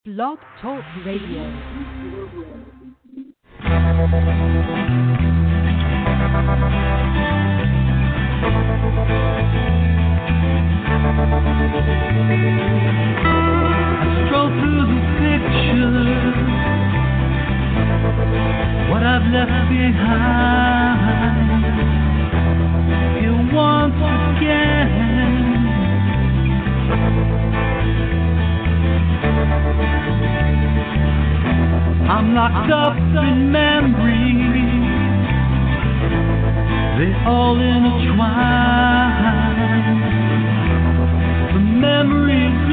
Blog Talk Radio. I stroll through the pictures, what I've left behind. Here once again, I'm locked up in memories, they all intertwine. The memories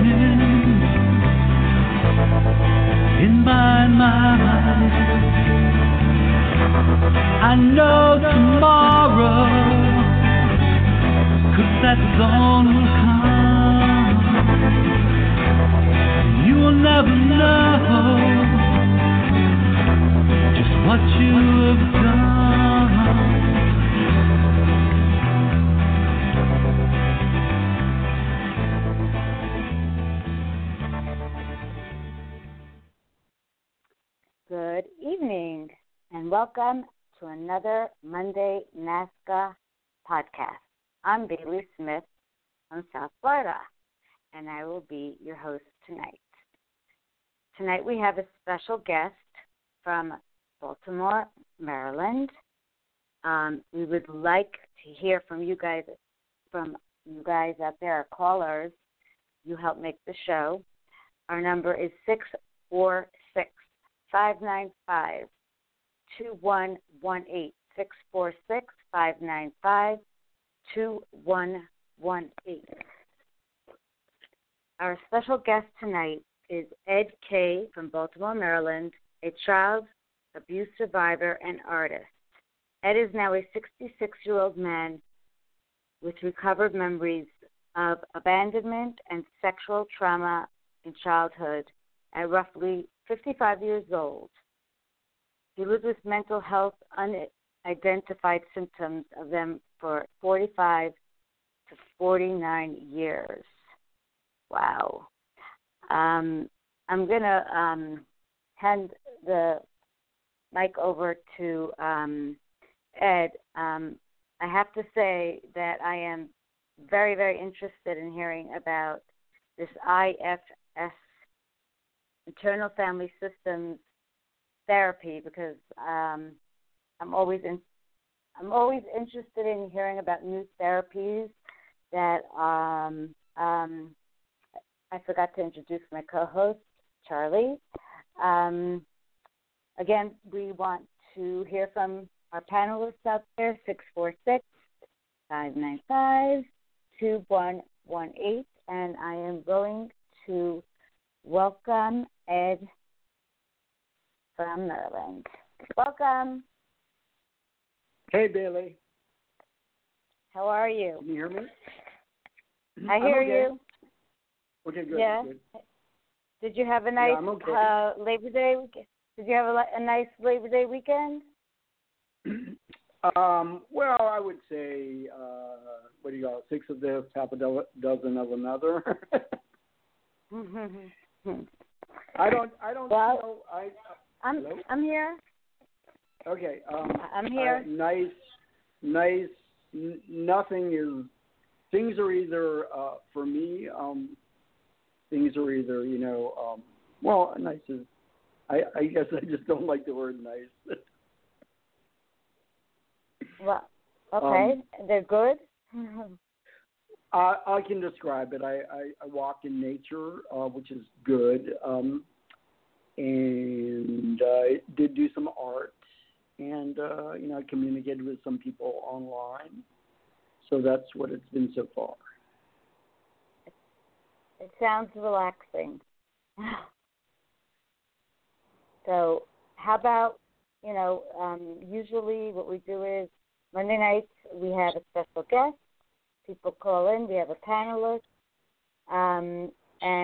in my mind. I know tomorrow, 'cause that dawn will come. You will never know just what you have done. Good evening, and welcome to another Monday NASCA podcast. I'm Bailey Smith from South Florida, and I will be your host tonight. Tonight we have a special guest from Baltimore, Maryland. We would like to hear from you guys out there, our callers. You help make the show. Our number is 646-595-2118. 646-595-2118. Our special guest tonight is Ed Kay from Baltimore, Maryland, a child abuse survivor and artist. Ed is now a 66-year-old man with recovered memories of abandonment and sexual trauma in childhood at roughly 55 years old. He lived with mental health unidentified symptoms of them for 45 to 49 years. Wow. I'm going to hand the mic over to Ed. I have to say that I am very, very interested in hearing about this IFS, Internal Family Systems Therapy, because I'm always interested in hearing about new therapies that I forgot to introduce my co-host, Charlie. Again, we want to hear from our panelists out there, 646-595-2118, and I am going to welcome Ed from Maryland. Welcome. Hey, Bailey. How are you? Can you hear me? I hear you. Okay, good. Yeah. Good. Did you have a nice Labor Day weekend? Did you have a nice Labor Day weekend? Well, I would say, what do you got? 6 of this, half a dozen of another. I don't know. I'm here. Okay. I'm here. Nice. Nothing is. Things are either for me. Things are either well, nice is. I guess I just don't like the word nice. Well, okay, they're good. I can describe it. I walk in nature, which is good, and I did do some art, and I communicated with some people online. So that's what it's been so far. It sounds relaxing. So how about, usually what we do is Monday nights we have a special guest. People call in. We have a panelist. And,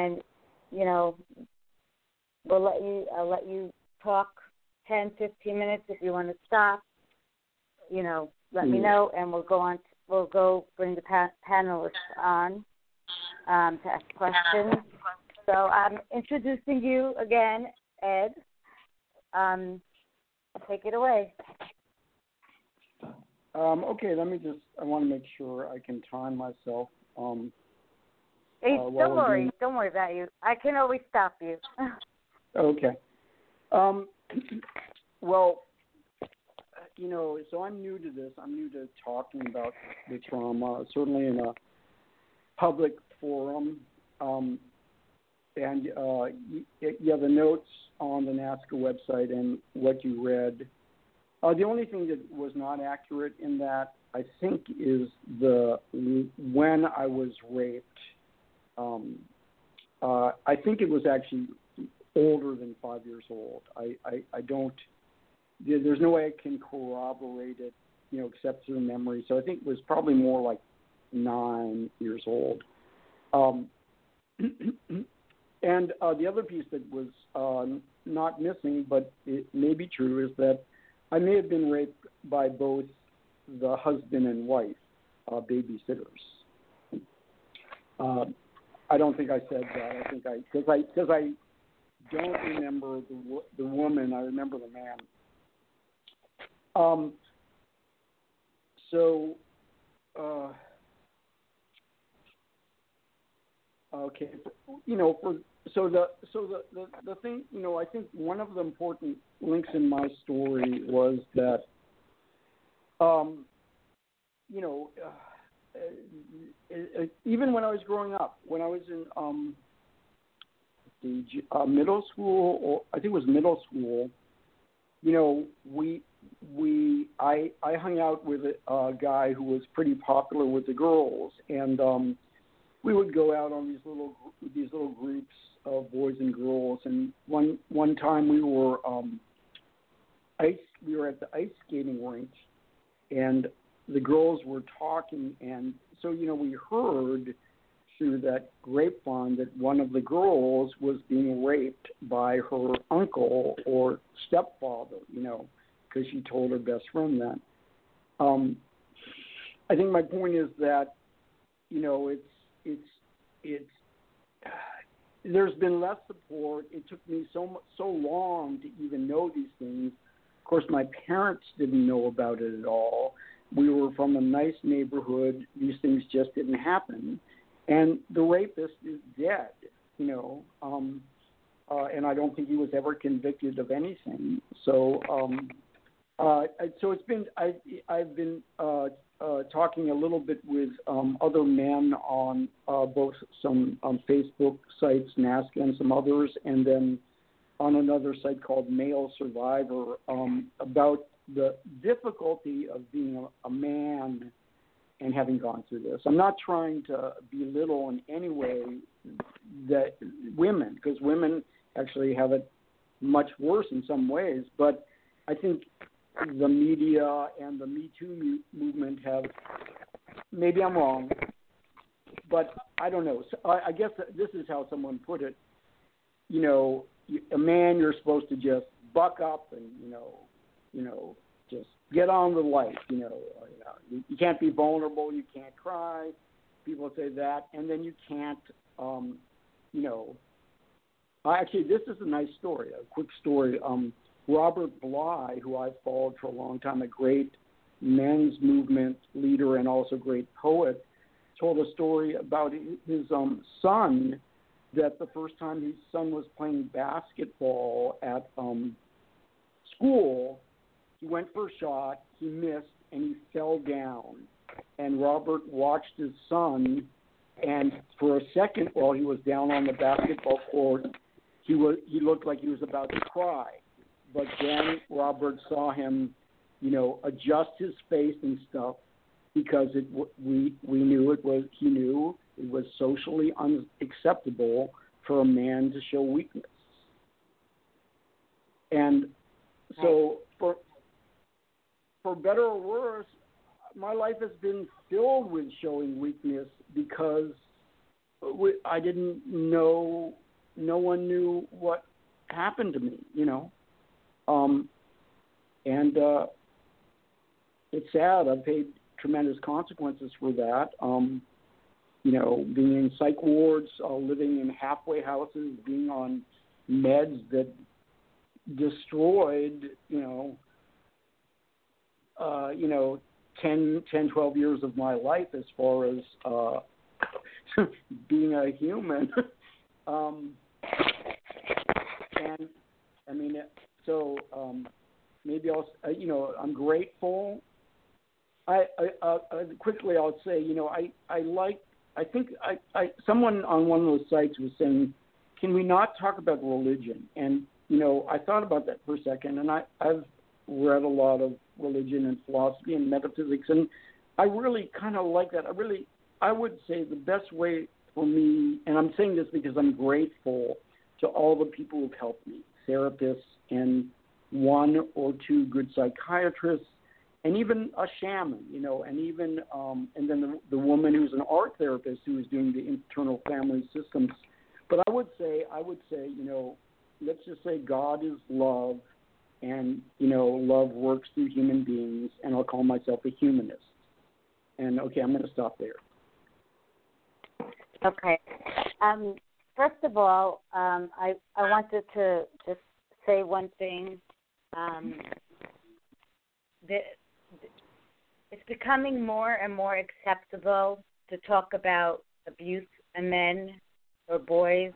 I'll let you talk 10, 15 minutes if you want to stop. Let me know, and we'll go bring the panelists on to ask questions. So I'm introducing you again, Ed. Take it away. Okay, I want to make sure I can time myself. Hey, don't worry about you. I can always stop you. Okay. Well, so I'm new to this. I'm new to talking about the trauma, certainly in a public forum. And the notes on the NAASCA website and what you read. The only thing that was not accurate in that, I think, is when I was raped. I think it was actually older than 5 years old. I don't. There's no way I can corroborate it, except through memory. So I think it was probably more like 9 years old. And the other piece that was not missing, but it may be true, is that I may have been raped by both the husband and wife babysitters. I don't think I said that. I think because I don't remember the woman. I remember the man. Okay, the thing, I think one of the important links in my story was that, even when I was growing up, when I was in middle school, or I think it was middle school, I hung out with a guy who was pretty popular with the girls, and we would go out on these little groups of boys and girls. And one time we were at the ice skating rink, and the girls were talking, and so we heard through that grapevine that one of the girls was being raped by her uncle or stepfather, because she told her best friend that. I think my point is that, it's there's been less support. It took me so long to even know these things. Of course, my parents didn't know about it at all. We were from a nice neighborhood. These things just didn't happen. And the rapist is dead, and I don't think he was ever convicted of anything. So, so it's been I've been talking a little bit with other men on both some Facebook sites, NAASCA and some others, and then on another site called Male Survivor, about the difficulty of being a man and having gone through this. I'm not trying to belittle in any way that women, because women actually have it much worse in some ways, but I think the media and the Me Too movement have, maybe I'm wrong, but I don't know. So I guess this is how someone put it. A man, you're supposed to just buck up and, just get on with life. You can't be vulnerable. You can't cry. People say that. And then you can't, actually, this is a nice story, a quick story. Robert Bly, who I've followed for a long time, a great men's movement leader and also great poet, told a story about his son, that the first time his son was playing basketball at school, he went for a shot, he missed, and he fell down. And Robert watched his son, and for a second while he was down on the basketball court, he looked like he was about to cry. But then Robert saw him, adjust his face and stuff, because he knew it was socially unacceptable for a man to show weakness. And so for better or worse, my life has been filled with showing weakness, because I didn't know, no one knew what happened to me, and it's sad. I've paid tremendous consequences for that. being in psych wards, living in halfway houses, being on meds that destroyed, 10, 12 years of my life as far as being a human. And I mean, so maybe I'm grateful. Quickly I'll say, someone on one of those sites was saying, can we not talk about religion? And, I thought about that for a second, and I've read a lot of religion and philosophy and metaphysics, and I really kind of like that. I would say the best way for me, and I'm saying this because I'm grateful to all the people who've helped me, therapists and one or two good psychiatrists, and even a shaman, and even and then the woman who's an art therapist who is doing the internal family systems. But I would say, let's just say God is love, and love works through human beings, and I'll call myself a humanist. And okay, I'm going to stop there. Okay. First of all, I wanted to just say one thing. It's becoming more and more acceptable to talk about abuse in men or boys.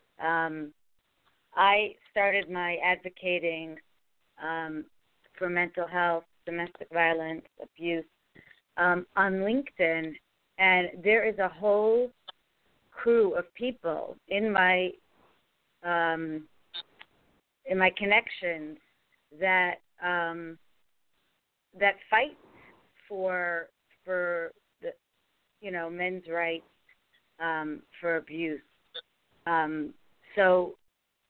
I started my advocating for mental health, domestic violence, abuse on LinkedIn, and there is a whole crew of people in my connections that that fight for the men's rights for abuse. So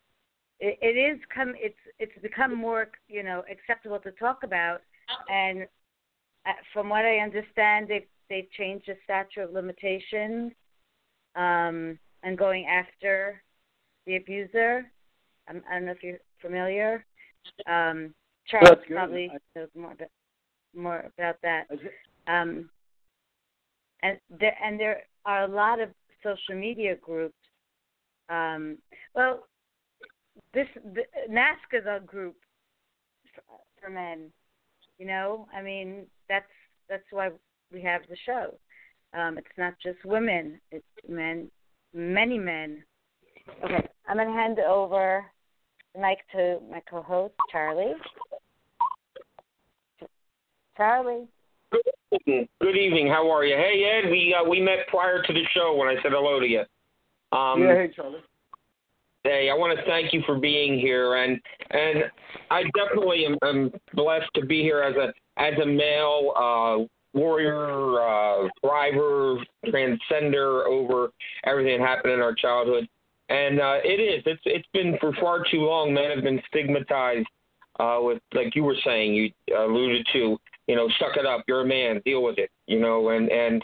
it's become more acceptable to talk about, and from what I understand, they've changed the statute of limitations and going after the abuser. I don't know if you're familiar. Charles probably knows more about that. And there are a lot of social media groups. NASCA is a group for men. I mean, that's why we have the show. It's not just women; it's men, many men. Okay, I'm going to hand over the mic to my co-host, Charlie. Charlie. Good evening. How are you? Hey, Ed. We met prior to the show when I said hello to you. Hey, Charlie. Hey, I want to thank you for being here, and I definitely am blessed to be here as a male warrior, thriver, transcender over everything that happened in our childhood. And it's been for far too long. Men have been stigmatized with, like you were saying, you alluded to, suck it up, you're a man, deal with it, and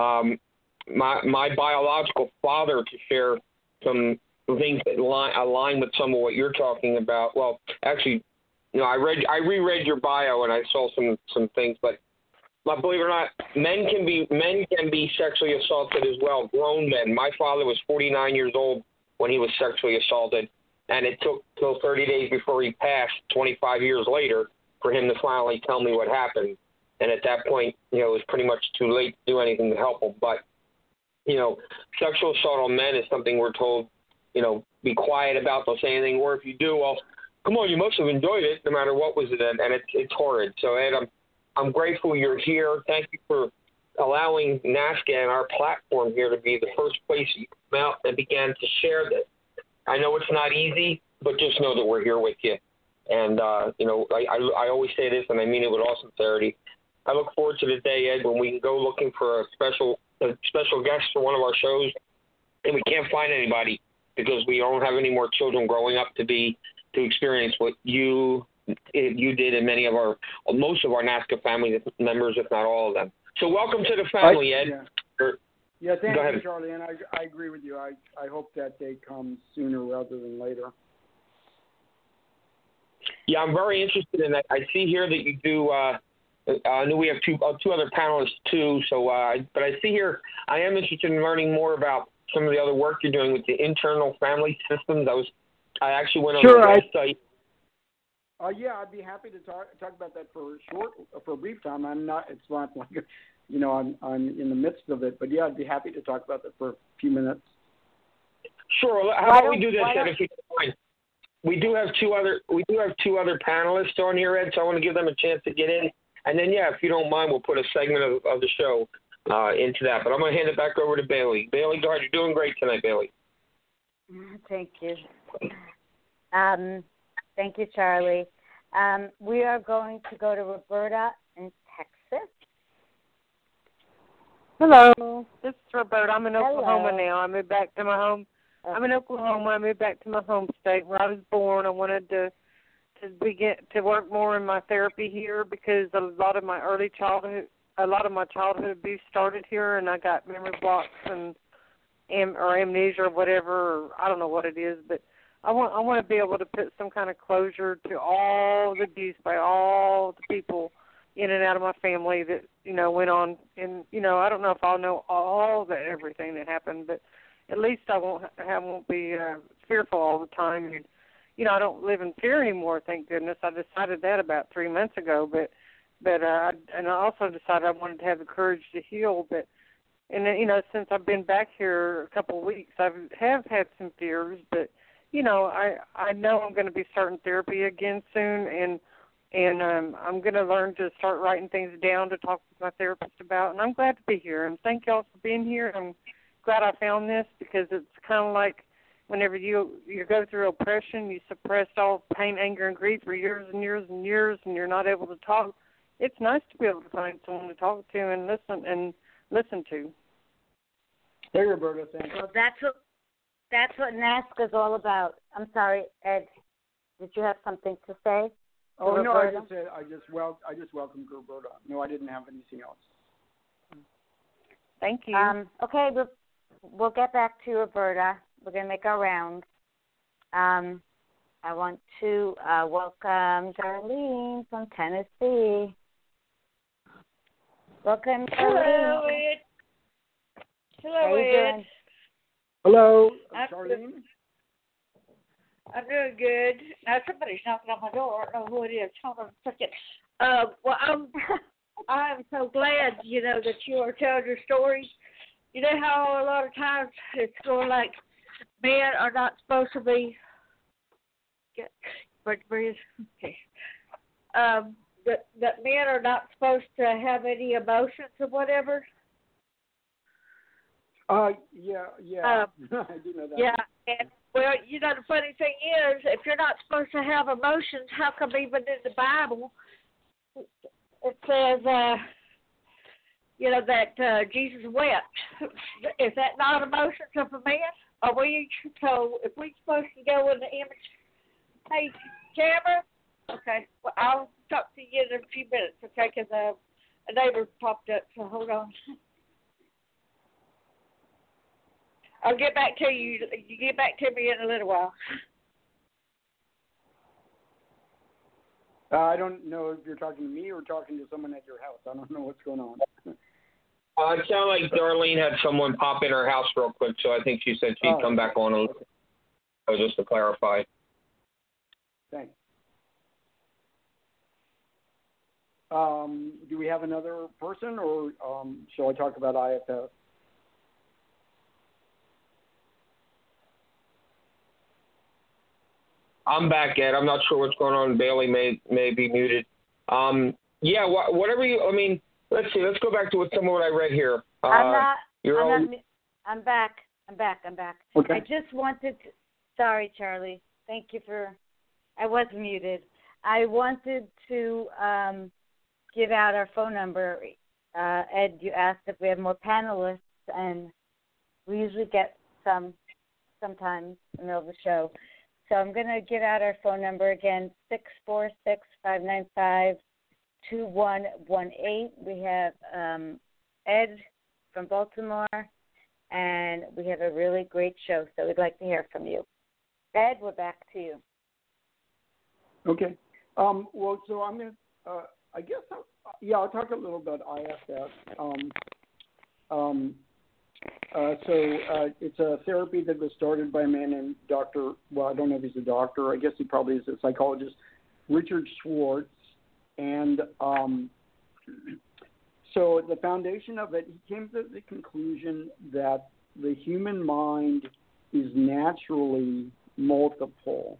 my biological father, to share some things that align with some of what you're talking about. Well, actually, I reread your bio and I saw some things, but believe it or not, men can be sexually assaulted as well. Grown men. My father was 49 years old when he was sexually assaulted, and it took till 30 days before he passed, 25 years later, for him to finally tell me what happened. And at that point, it was pretty much too late to do anything to help him. But, sexual assault on men is something we're told, be quiet about, don't say anything, or if you do, well, come on, you must have enjoyed it, no matter what was it, and it's horrid. So, Ed, I'm grateful you're here. Thank you for allowing NASCA and our platform here to be the first place you came out and began to share this. I know it's not easy, but just know that we're here with you. And, I always say this, and I mean it with all sincerity. I look forward to the day, Ed, when we can go looking for a special guest for one of our shows, and we can't find anybody because we don't have any more children growing up to experience what you did, and most of our NASCA family members, if not all of them. So welcome to the family, Ed. Yeah, thank you, Charlie, and I agree with you. I hope that day comes sooner rather than later. Yeah, I'm very interested in that. I see here that you do I knew we have two other panelists too. So, but I see here I am interested in learning more about some of the other work you're doing with the internal family systems. I actually went on the website. Yeah, I'd be happy to talk about that for a brief time. It's not like, I'm in the midst of it, but yeah, I'd be happy to talk about that for a few minutes. Sure. How about we do this, Ed, if you don't mind? We do have two other panelists on here, Ed, so I want to give them a chance to get in. And then, yeah, if you don't mind, we'll put a segment of the show into that. But I'm going to hand it back over to Bailey. Bailey, go ahead. You're doing great tonight, Bailey. Thank you. Thank you, Charlie. We are going to go to Roberta in Texas. Hello, this is Roberta. I'm in Oklahoma now. I moved back to my home. I'm in Oklahoma. I moved back to my home state where I was born. I wanted to begin to work more in my therapy here because a lot of my childhood abuse started here, and I got memory blocks or amnesia or whatever. Or I don't know what it is, but I want to be able to put some kind of closure to all the abuse by all the people in and out of my family that went on. And I don't know if I'll know everything that happened, but at least I won't be fearful all the time. And, I don't live in fear anymore, thank goodness. I decided that about 3 months ago, but I also decided I wanted to have the courage to heal. But since I've been back here a couple of weeks, I have had some fears, but I know I'm going to be starting therapy again soon, and I'm going to learn to start writing things down to talk with my therapist about. And I'm glad to be here, and thank y'all for being here. I'm glad I found this because it's kind of like whenever you go through oppression, you suppress all pain, anger, and grief for years and years and years, and you're not able to talk. It's nice to be able to find someone to talk to and listen to. Hey, Roberta, thanks. Well, that's what NASCA is all about. I'm sorry, Ed. Did you have something to say? Oh no, Roberta? I just welcomed Roberta. No, I didn't have anything else. Thank you. Okay, we'll get back to Roberta. We're going to make our round. I want to welcome Darlene from Tennessee. Welcome, Darlene. Hello, Ed. How you doing? Hello, Charlene. I'm doing good. Now somebody's knocking on my door. I don't know who it is. Hold on a second. Well, I'm so glad that you are telling your story. You know how a lot of times it's going like men are not supposed to be. Okay. That men are not supposed to have any emotions or whatever. Yeah. I do know that. Yeah, and well, the funny thing is, if you're not supposed to have emotions, how come even in the Bible it says, that Jesus wept? Is that not emotions of a man? Are we? So if we're supposed to go in the image, hey, camera. Okay, well, I'll talk to you in a few minutes, okay? Because a neighbor popped up, so hold on. I'll get back to you. You get back to me in a little while. I don't know if you're talking to me or talking to someone at your house. I don't know what's going on. It sounded like Darlene had someone pop in her house real quick, so I think she said she'd come back on a little. Just to clarify. Thanks. Do we have another person, or shall I talk about IFS? I'm back, Ed. I'm not sure what's going on. Bailey may be muted. Yeah, whatever you. I mean, let's see. Let's go back to some of what I read here. I'm back. Okay. I just wanted to, sorry, Charlie. Thank you I was muted. I wanted to give out our phone number. Ed, you asked if we have more panelists, and we usually get sometimes in the middle of the show. So I'm going to give out our phone number again, 646-595-2118. We have Ed from Baltimore, and we have a really great show, so we'd like to hear from you. Ed, we're back to you. Okay. Well, so I'm going to, I guess I'll talk a little about IFS. It's a therapy that was started by a man named Dr. Well, I don't know if he's a doctor. I guess he probably is a psychologist, Richard Schwartz. And so the foundation of it, he came to the conclusion that the human mind is naturally multiple.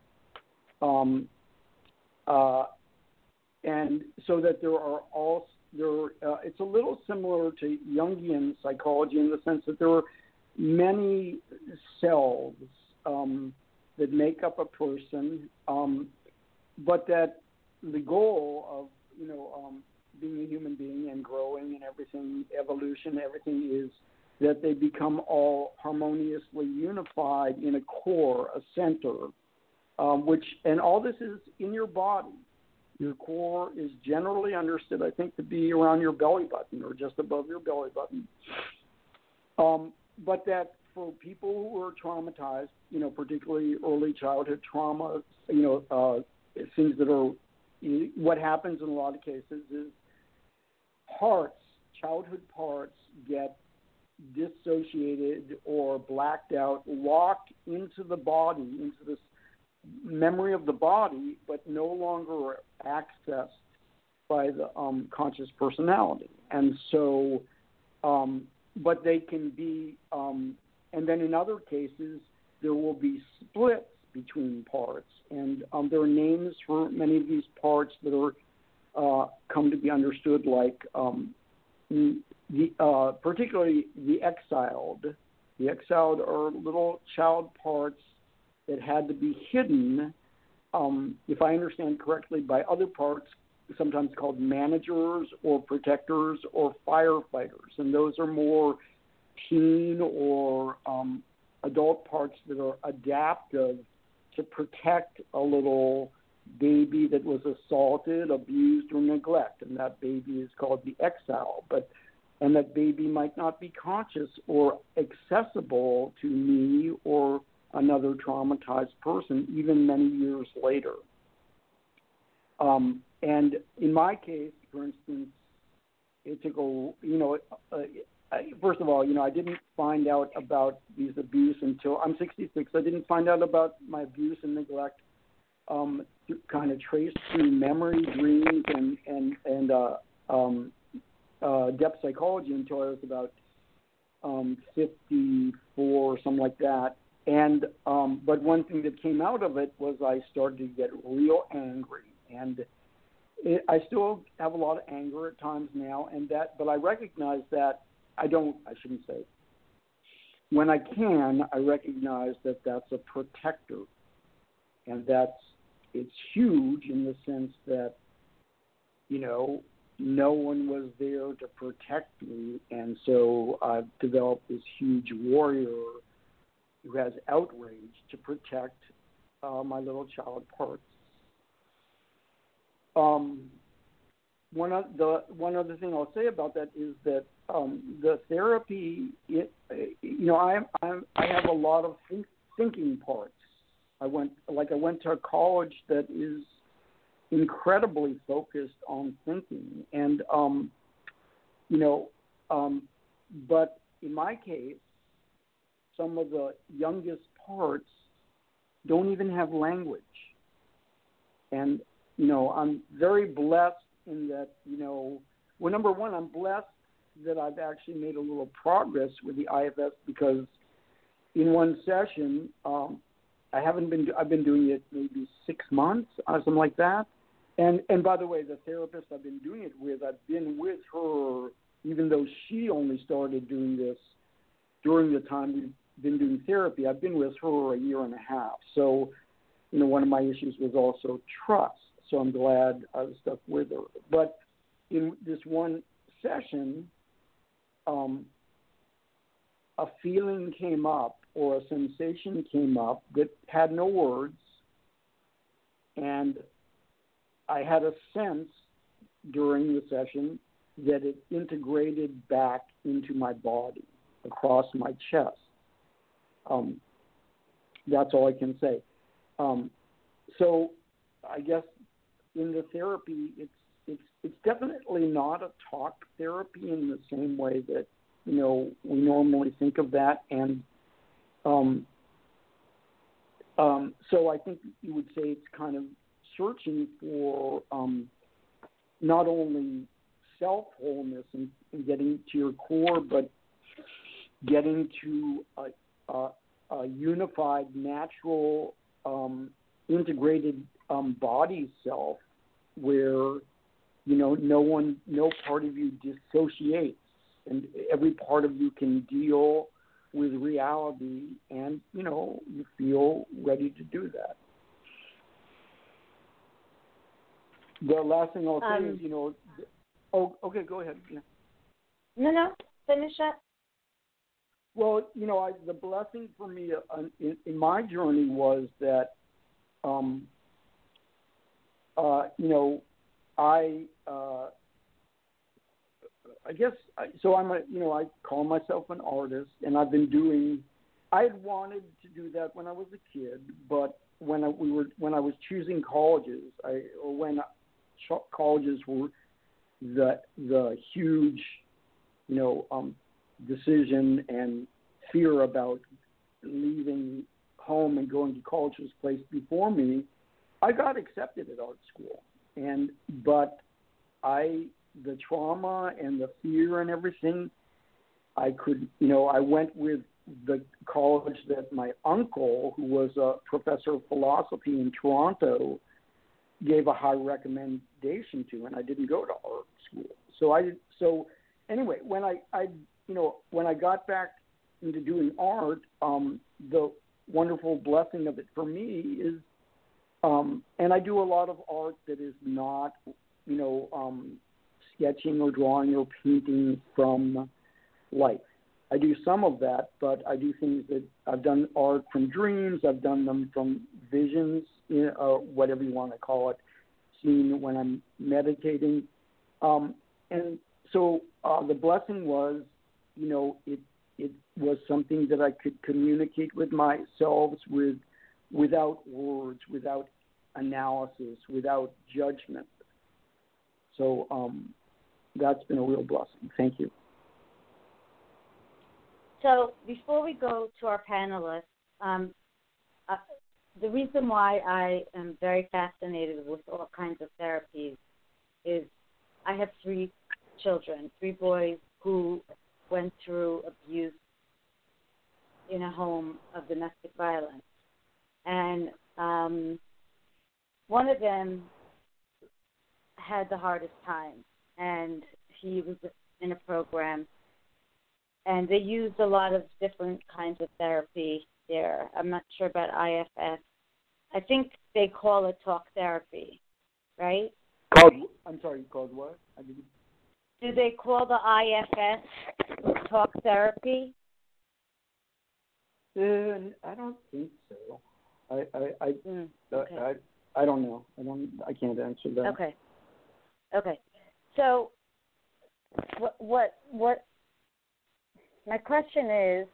And so that it's a little similar to Jungian psychology in the sense that there are many cells that make up a person, but that the goal of being a human being and growing and everything, evolution, everything is that they become all harmoniously unified in a core, a center, and all this is in your body. Your core is generally understood, I think, to be around your belly button or just above your belly button. But that for people who are traumatized, particularly early childhood trauma, things that are, what happens in a lot of cases is childhood parts get dissociated or blacked out, locked into the body, into this memory of the body, but no longer accessed by the conscious personality. And so, but they can be, and then in other cases, there will be splits between parts. And there are names for many of these parts that are come to be understood, like particularly the exiled. The exiled are little child parts that had to be hidden, if I understand correctly, by other parts, sometimes called managers or protectors or firefighters. And those are more teen or adult parts that are adaptive to protect a little baby that was assaulted, abused, or neglected. And that baby is called the exile. And that baby might not be conscious or accessible to me or another traumatized person, even many years later. And in my case, for instance, it took first of all, I didn't find out about these abuse until I'm 66. I didn't find out about my abuse and neglect kind of traced through memory, dreams, and depth psychology until I was about 54, something like that. And but one thing that came out of it was I started to get real angry, and I still have a lot of anger at times now, but I recognize that I shouldn't say. When I can, I recognize that that's a protector, and it's huge in the sense that no one was there to protect me, and so I've developed this huge warrior who has outrage to protect my little child parts. One other thing I'll say about that is that the therapy, I have a lot of thinking parts. I went to a college that is incredibly focused on thinking, and but in my case, some of the youngest parts don't even have language. And, I'm very blessed in that, well, number one, I'm blessed that I've actually made a little progress with the IFS because in one session, I've been doing it maybe 6 months or something like that. And by the way, the therapist I've been doing it with, I've been with her, even though she only started doing this during the time we've been doing therapy. I've been with her a year and a half. So, one of my issues was also trust. So I'm glad I was stuck with her. But in this one session, a feeling came up or a sensation came up that had no words. And I had a sense during the session that it integrated back into my body, across my chest. That's all I can say. So I guess in the therapy, it's definitely not a talk therapy in the same way that we normally think of that, and so I think you would say it's kind of searching for not only self-wholeness and getting to your core, but getting to a unified, natural, integrated body self where, no part of you dissociates and every part of you can deal with reality and, you feel ready to do that. The last thing I'll say is, okay, go ahead. Yeah. No, finish up. Well, the blessing for me in my journey was that, I guess so. I call myself an artist, and I had wanted to do that when I was a kid, but when I was choosing colleges, when colleges were the huge, decision and fear about leaving home and going to college was placed before me, I got accepted at art school, but the trauma and the fear and everything, I went with the college that my uncle, who was a professor of philosophy in Toronto, gave a high recommendation to, and I didn't go to art school. So anyway, when I got back into doing art, the wonderful blessing of it for me is, and I do a lot of art that is not, sketching or drawing or painting from life. I do some of that, but I do things that I've done art from dreams. I've done them from visions, whatever you want to call it, seen when I'm meditating. And so the blessing was, it was something that I could communicate with myself without words, without analysis, without judgment. So that's been a real blessing. Thank you. So before we go to our panelists, the reason why I am very fascinated with all kinds of therapies is I have 3 children, 3 boys who went through abuse in a home of domestic violence. And one of them had the hardest time, and he was in a program, and they used a lot of different kinds of therapy there. I'm not sure about IFS. I think they call it talk therapy, right? Called what? Do they call the IFS talk therapy? I don't think so. Okay. I don't know. I can't answer that. Okay. So, what? My question is,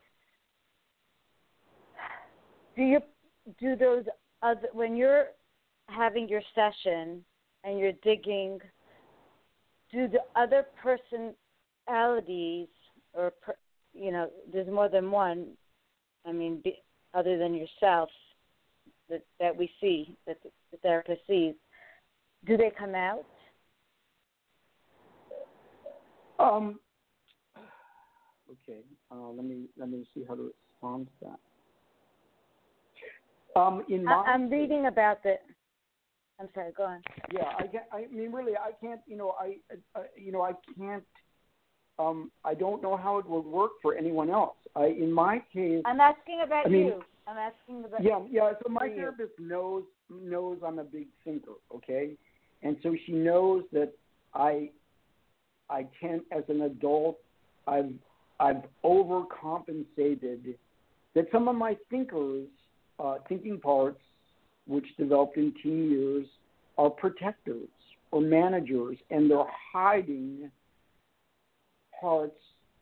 do those other, when you're having your session and you're digging, do the other personalities, or there's more than one, other than yourself, that we see, that the therapist sees, do they come out? Okay. Let me see how to respond to that. I'm reading about the. I'm sorry. Go on. Yeah, I can't. I can't. I can't. I don't know how it would work for anyone else. In my case, I'm asking about you. I'm asking about. Yeah. So my therapist knows I'm a big thinker. Okay, and so she knows that I tend, as an adult, I've overcompensated, that some of my thinking parts, which developed in teen years, are protectors or managers, and they're hiding parts.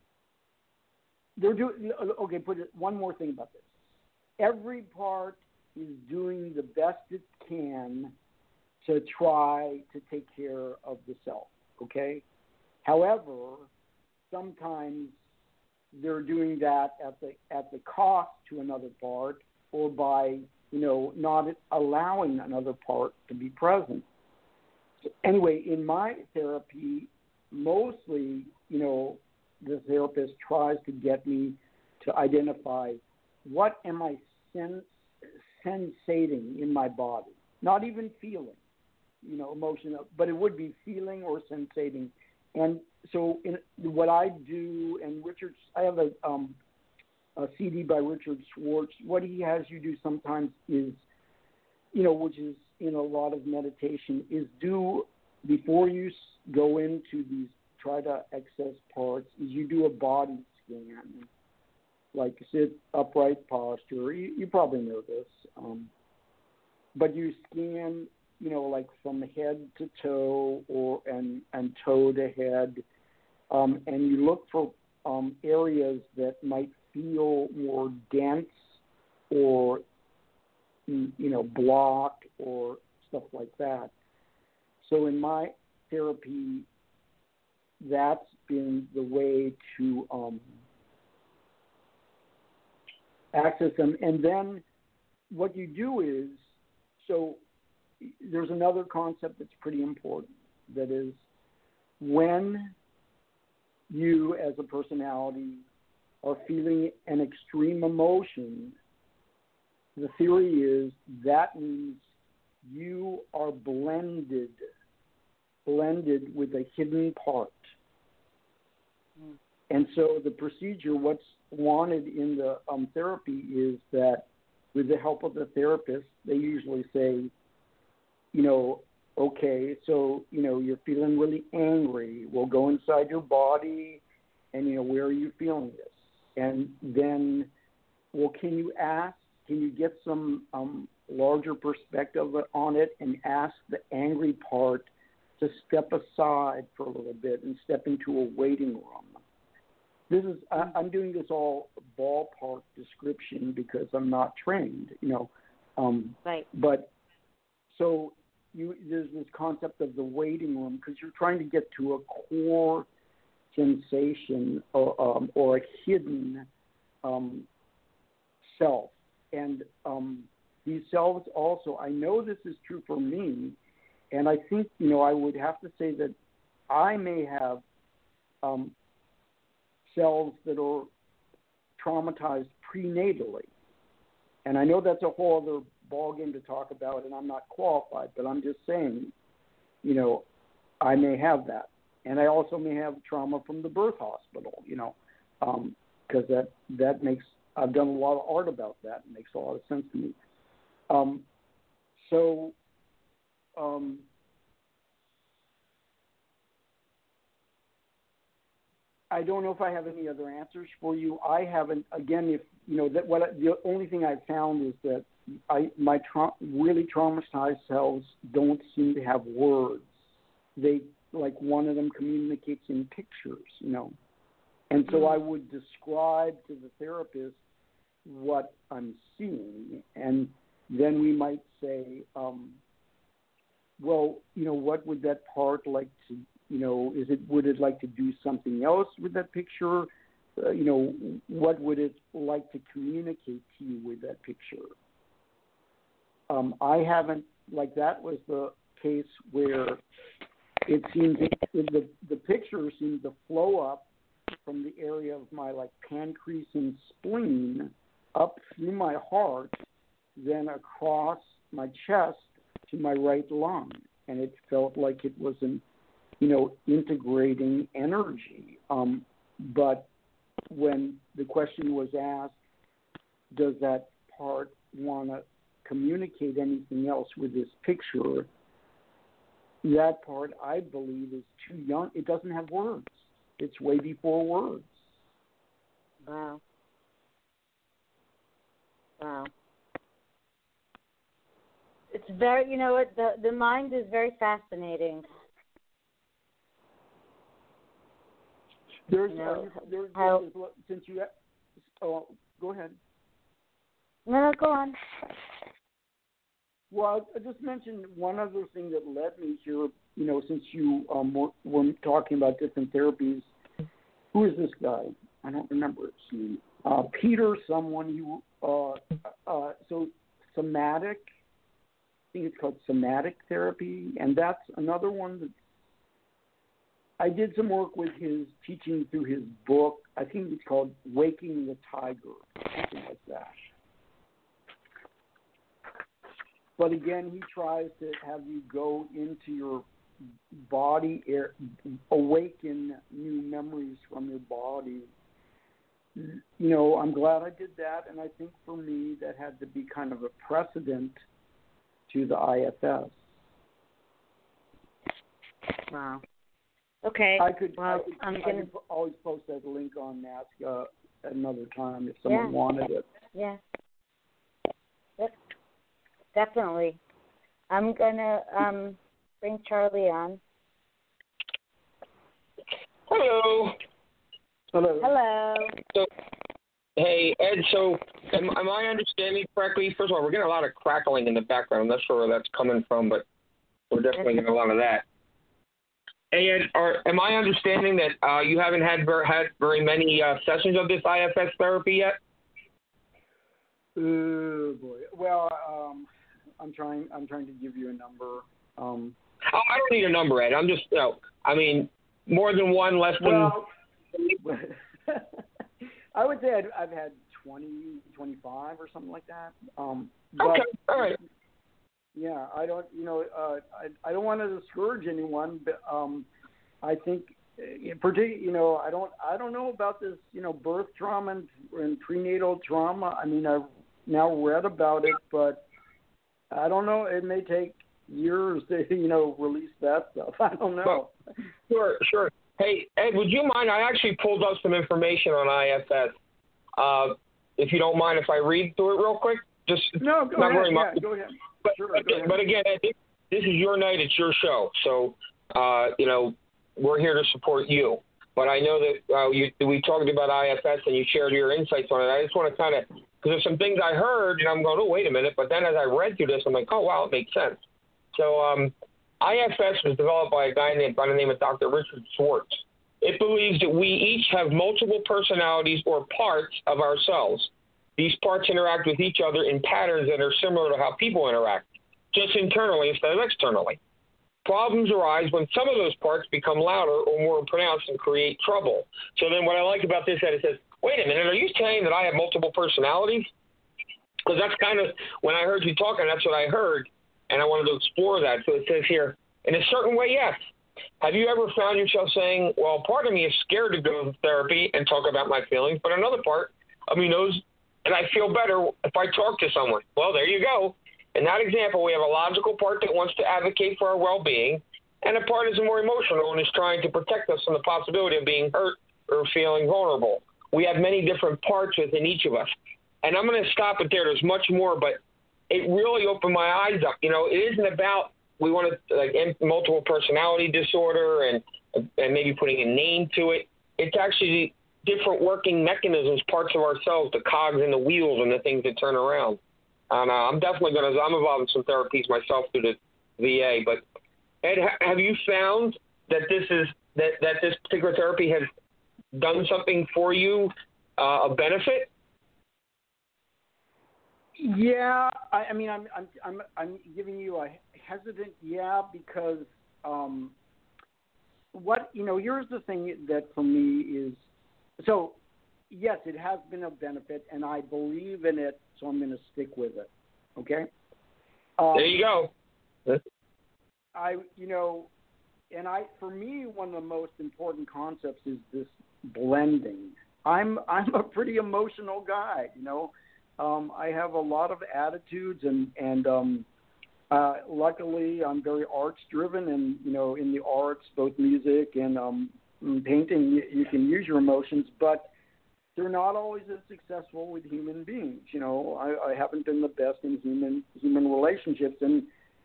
Put it one more thing about this. Every part is doing the best it can to try to take care of the self, okay? However, sometimes they're doing that at the cost to another part, or by, not allowing another part to be present. So anyway, in my therapy, mostly, the therapist tries to get me to identify what am I sensating in my body, not even feeling, emotional, but it would be feeling or sensating. And so what I do, and I have a CD by Richard Schwartz. What he has you do sometimes is, which is in a lot of meditation, is do, before you go into these, try to access parts, is you do a body scan, like sit upright posture. You probably know this. But you scan, like from head to toe and toe to head, and you look for areas that might feel more dense or, blocked or stuff like that. So in my therapy, that's been the way to access them. And then what you do is, so there's another concept that's pretty important, that is, when you as a personality are feeling an extreme emotion, the theory is that means you are blended with a hidden part. Mm. And so the procedure, what's wanted in the therapy is that with the help of the therapist, they usually say, okay, so, you're feeling really angry. We'll go inside your body and, where are you feeling this? And then, can you get some larger perspective on it and ask the angry part to step aside for a little bit and step into a waiting room? This is, I'm doing this all ballpark description because I'm not trained, Right. But so there's this concept of the waiting room, because you're trying to get to a core sensation or a hidden self. And these selves also, I know this is true for me, and I think, I would have to say that I may have selves that are traumatized prenatally. And I know that's a whole other ballgame to talk about, and I'm not qualified, but I'm just saying, I may have that. And I also may have trauma from the birth hospital, because that makes, I've done a lot of art about that. It makes a lot of sense to me. I don't know if I have any other answers for you. I haven't. Again, the only thing I've found is that my really traumatized selves don't seem to have words. They, like, one of them communicates in pictures, And so I would describe to the therapist what I'm seeing, and then we might say, what would that part like to, would it like to do something else with that picture? What would it like to communicate to you with that picture? I haven't, like, that was the case where it seems the picture seemed to flow up from the area of my, like, pancreas and spleen up through my heart, then across my chest to my right lung. And it felt like it was an, integrating energy. But when the question was asked, does that part want to communicate anything else with this picture, that part, I believe, is too young. It doesn't have words. It's way before words. Wow. It's very, the mind is very fascinating. Since you, go ahead. No, go on. Well, I just mentioned one other thing that led me here. You know, since you were talking about different therapies, who is this guy? I don't remember his name. Peter, someone so somatic. I think it's called somatic therapy, and that's another one that I did some work with his teaching through his book. I think it's called Waking the Tiger, something like that. But again, he tries to have you go into your body, awaken new memories from your body. You know, I'm glad I did that, and I think for me that had to be kind of a precedent to the IFS. Wow. Okay. I could always post that link on NASCA another time if someone wanted it. Yeah. Yep. Definitely. I'm gonna bring Charlie on. Hello. Hello. So, hey, Ed, so am I understanding correctly? First of all, we're getting a lot of crackling in the background. I'm not sure where that's coming from, but we're definitely getting a lot of that. Hey, Ed, am I understanding that you haven't had very many sessions of this IFS therapy yet? Oh, boy. Well, I'm trying to give you a number. I don't need a number, Ed. I'm just, I mean, more than one, less than... Well, I would say I've had 20, 25 or something like that. But, okay, all right. Yeah, I don't want to discourage anyone, but I think, I don't know about this, birth trauma and prenatal trauma. I mean, I've now read about it, but I don't know. It may take years to, release that stuff. I don't know. Well, sure. Hey, Ed, would you mind? I actually pulled up some information on IFS. If you don't mind, if I read through it real quick, just no, go not ahead. very much. Yeah, go ahead. But, sure, go ahead. But again, Ed, this is your night. It's your show. So, we're here to support you. But I know that we talked about IFS and you shared your insights on it. I just want to kind of, because there's some things I heard and I'm going, oh, wait a minute. But then as I read through this, I'm like, oh, wow, it makes sense. So IFS was developed by a guy by the name of Dr. Richard Schwartz. It believes that we each have multiple personalities or parts of ourselves. These parts interact with each other in patterns that are similar to how people interact, just internally instead of externally. Problems arise when some of those parts become louder or more pronounced and create trouble. So then what I like about this is it says, wait a minute, are you saying that I have multiple personalities? Because that's kind of, when I heard you talking, that's what I heard, and I wanted to explore that. So it says here, in a certain way, yes. Have you ever found yourself saying, well, part of me is scared to go to therapy and talk about my feelings, but another part of me knows and I feel better if I talk to someone? Well, there you go. In that example, we have a logical part that wants to advocate for our well-being, and a part is more emotional and is trying to protect us from the possibility of being hurt or feeling vulnerable. We have many different parts within each of us. And I'm going to stop it there. There's much more, but it really opened my eyes up. It isn't about we want to multiple personality disorder and maybe putting a name to it. It's actually different working mechanisms, parts of ourselves, the cogs and the wheels and the things that turn around. And I'm definitely I'm involved in some therapies myself through the VA. But Ed, have you found that that this particular therapy has done something for you, a benefit? Yeah, I mean, I'm giving you a hesitant because here's the thing that for me is, so yes, it has been a benefit, and I believe in it, so I'm going to stick with it. Okay. There you go. For me, one of the most important concepts is this blending. I'm a pretty emotional guy, I have a lot of attitudes and luckily I'm very arts driven, and in the arts, both music and painting, you can use your emotions, but they're not always as successful with human beings. I haven't been the best in human relationships, and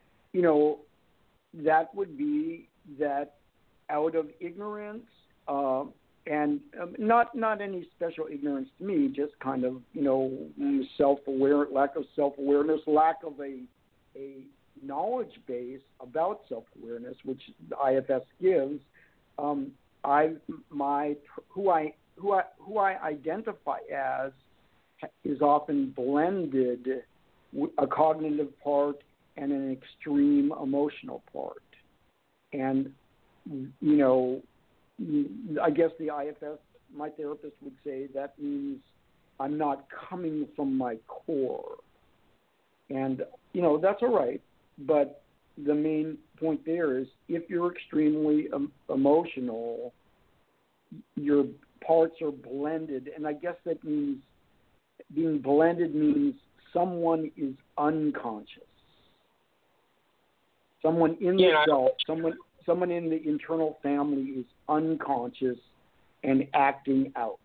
that would be that out of ignorance, and not any special ignorance to me, just kind of lack of self-awareness, lack of a a knowledge base about self-awareness, which the IFS gives, who I identify as is often blended with a cognitive part and an extreme emotional part. And, I guess the IFS, my therapist would say, that means I'm not coming from my core. And, that's all right. But the main point there is if you're extremely emotional, your parts are blended. And I guess that means being blended means someone is unconscious. Someone in the self, someone in the internal family is unconscious and acting out,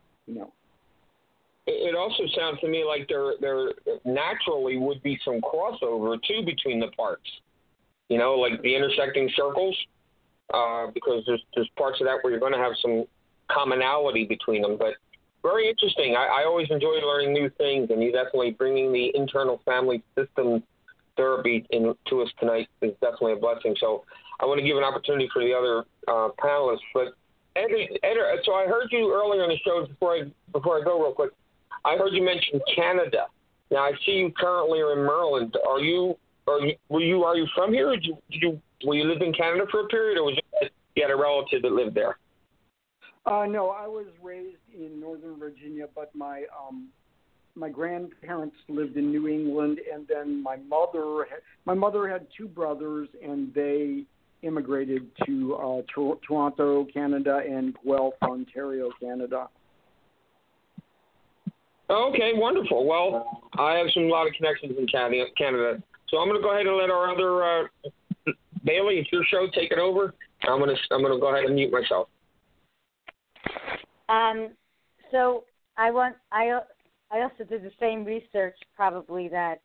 It also sounds to me like there naturally would be some crossover too between the parts, like the intersecting circles, because there's parts of that where you're going to have some commonality between them. But very interesting. I always enjoy learning new things, and you definitely bringing the internal family system therapy to us tonight is definitely a blessing. So I want to give an opportunity for the other panelists. But Ed, so I heard you earlier in the show before I go real quick. I heard you mention Canada. Now I see you currently are in Maryland. Are you from here? Or were you live in Canada for a period, or was you had a relative that lived there? No, I was raised in Northern Virginia, but my grandparents lived in New England, and then my mother had two brothers, and they immigrated to Toronto, Canada, and Guelph, Ontario, Canada. Okay, wonderful. Well, I have a lot of connections in Canada, so I'm going to go ahead and let our other Bailey, it's your show, take it over. I'm going to go ahead and mute myself. So I also did the same research probably that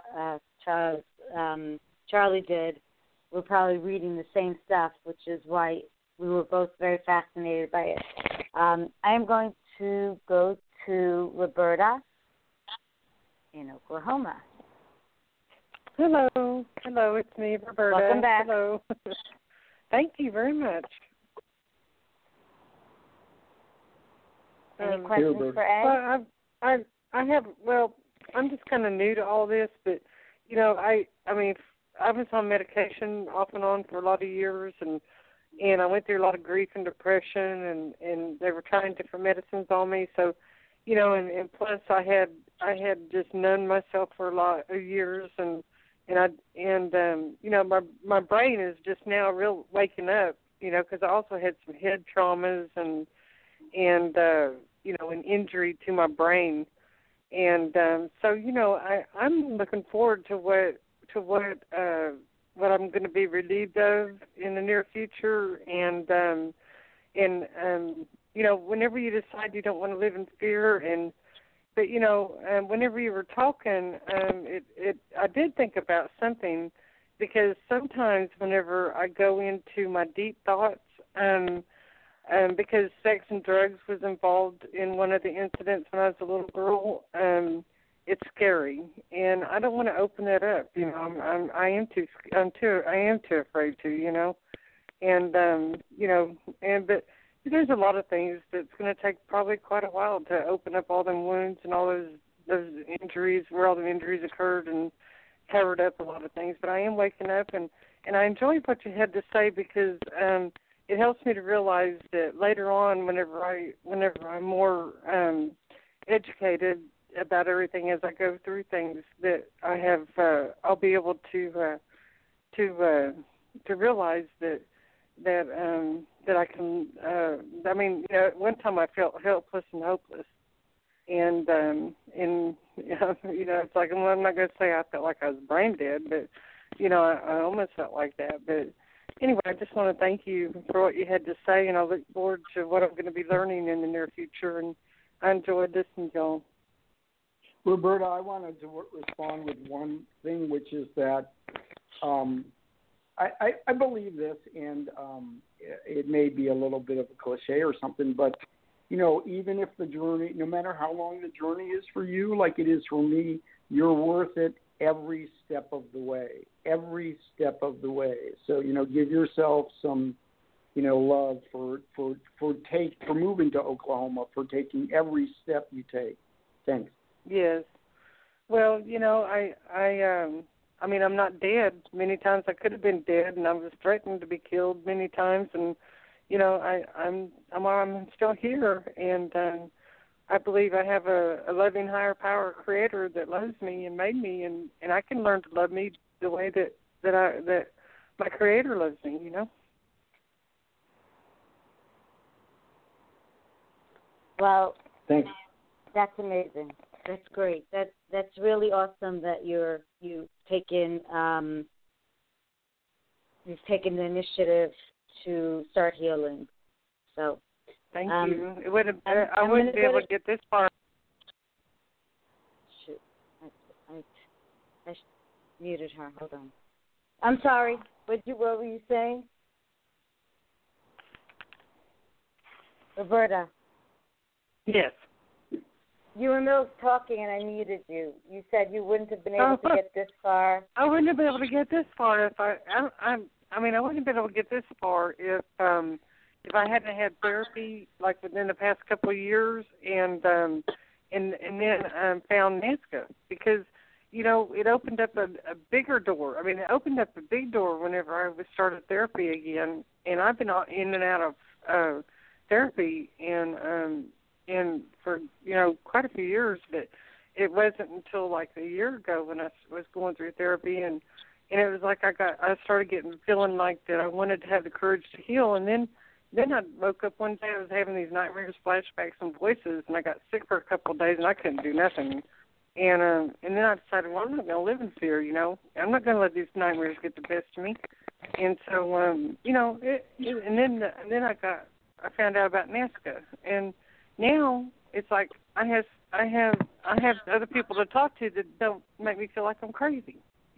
Charlie did. We're probably reading the same stuff, which is why we were both very fascinated by it. I am going to go to Roberta in Oklahoma. Hello, it's me, Roberta. Welcome back. Hello. Thank you very much. Any questions for Ed? I have. Well, I'm just kind of new to all this, but I was on medication off and on for a lot of years, and I went through a lot of grief and depression, and they were trying different medicines on me. So, and plus I had just known myself for a lot of years, and my brain is just now real waking up, because I also had some head traumas and an injury to my brain, and so I'm looking forward to what I'm going to be relieved of in the near future, and whenever you decide you don't want to live in fear, but whenever you were talking, I did think about something, because sometimes whenever I go into my deep thoughts, because sex and drugs was involved in one of the incidents when I was a little girl, it's scary, and I don't want to open that up. I am too afraid to, but there's a lot of things that's going to take probably quite a while to open up all them wounds and all those injuries, where all the injuries occurred, and covered up a lot of things. But I am waking up, and I enjoyed what you had to say, because it helps me to realize that later on, whenever I'm more educated about everything as I go through things, that I have, I'll be able to realize that I can. At one time I felt helpless and hopeless, and it's like, well, I'm not going to say I felt like I was brain dead, but I almost felt like that, but. Anyway, I just want to thank you for what you had to say, and I look forward to what I'm going to be learning in the near future, and I enjoyed listening to y'all. Roberta, I wanted to respond with one thing, which is that I believe this, and it may be a little bit of a cliche or something, but, even if the journey, no matter how long the journey is for you, like it is for me, you're worth it, every step of the way. Every step of the way. So, give yourself some, love for moving to Oklahoma, for taking every step you take. Thanks. Yes. Well, I mean, I'm not dead. Many times I could have been dead, and I was threatened to be killed many times, and I'm still here, and I believe I have a loving higher power creator that loves me and made me, and I can learn to love me the way that my creator loves me. Well, thanks. That's amazing. That's great. That's really awesome that you've taken the initiative to start healing. So thank you. I wouldn't be able to get this far. Shoot, I muted her. Hold on. I'm sorry. What were you saying, Roberta? Yes. You were in the middle of talking, and I muted you. You said you wouldn't have been able to get this far. I wouldn't have been able to get this far if I wouldn't have been able to get this far if I hadn't had therapy like within the past couple of years, and then found NASCA, because it opened up a bigger door. I mean, it opened up a big door whenever I started therapy again, and I've been in and out of therapy and for quite a few years, but it wasn't until like a year ago when I was going through therapy, and it was like I started feeling like that I wanted to have the courage to heal, and then I woke up one day, I was having these nightmares, flashbacks, and voices, and I got sick for a couple of days, and I couldn't do nothing, and then I decided, well, I'm not going to live in fear, I'm not going to let these nightmares get the best of me, and so and then I found out about NASCA, and now it's like I have other people to talk to that don't make me feel like I'm crazy,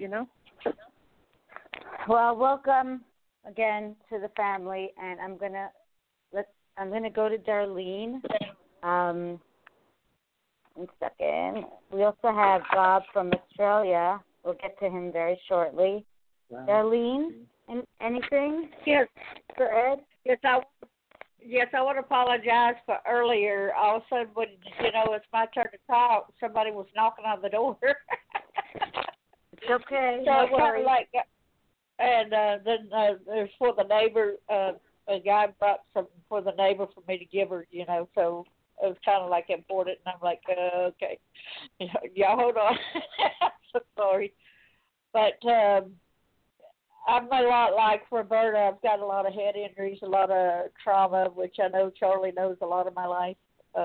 Well, welcome again to the family, and I'm gonna go to Darlene. In a second. We also have Bob from Australia. We'll get to him very shortly. Wow. Darlene, anything? Yes, for Ed? Yes, I want to apologize for earlier. All of a sudden, when it's my turn to talk, somebody was knocking on the door. It's okay. So no it's kind of like, and then there's for the neighbor. A guy brought something for the neighbor for me to give her. So it was kind of like important. And I'm like, okay, y'all hold on. I'm so sorry, but. I'm a lot like Roberta. I've got a lot of head injuries, a lot of trauma, which I know Charlie knows a lot of my life.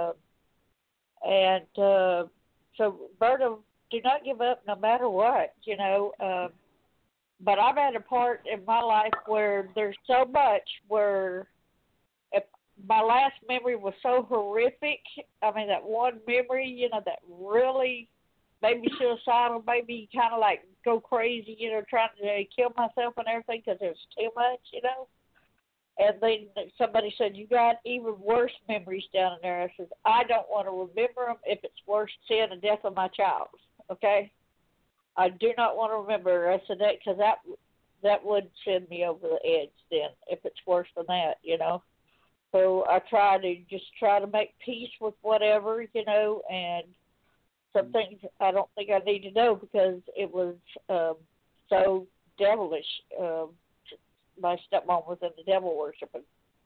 So, Roberta, do not give up no matter what, But I've had a part in my life where there's so much where if my last memory was so horrific. I mean, that one memory, that really made me suicidal, made me kind of like go crazy, trying to kill myself and everything because it was too much, And then somebody said, you got even worse memories down in there. I said, I don't want to remember them if it's worse than the death of my child, okay? I do not want to remember. I said that because that would send me over the edge then if it's worse than that, So I try to make peace with whatever, and some things I don't think I need to know because it was so devilish. My stepmom was in the devil worshiping.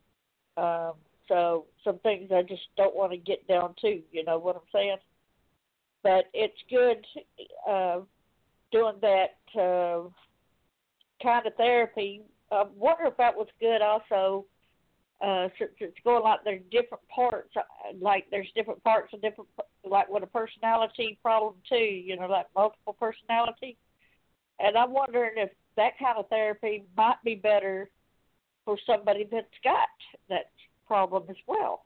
So some things I just don't want to get down to, you know what I'm saying? But it's good doing that kind of therapy. I wonder if that was good also. Since it's going like there's different parts, like there's different parts of different, like with a personality problem too, like multiple personality. And I'm wondering if that kind of therapy might be better for somebody that's got that problem as well.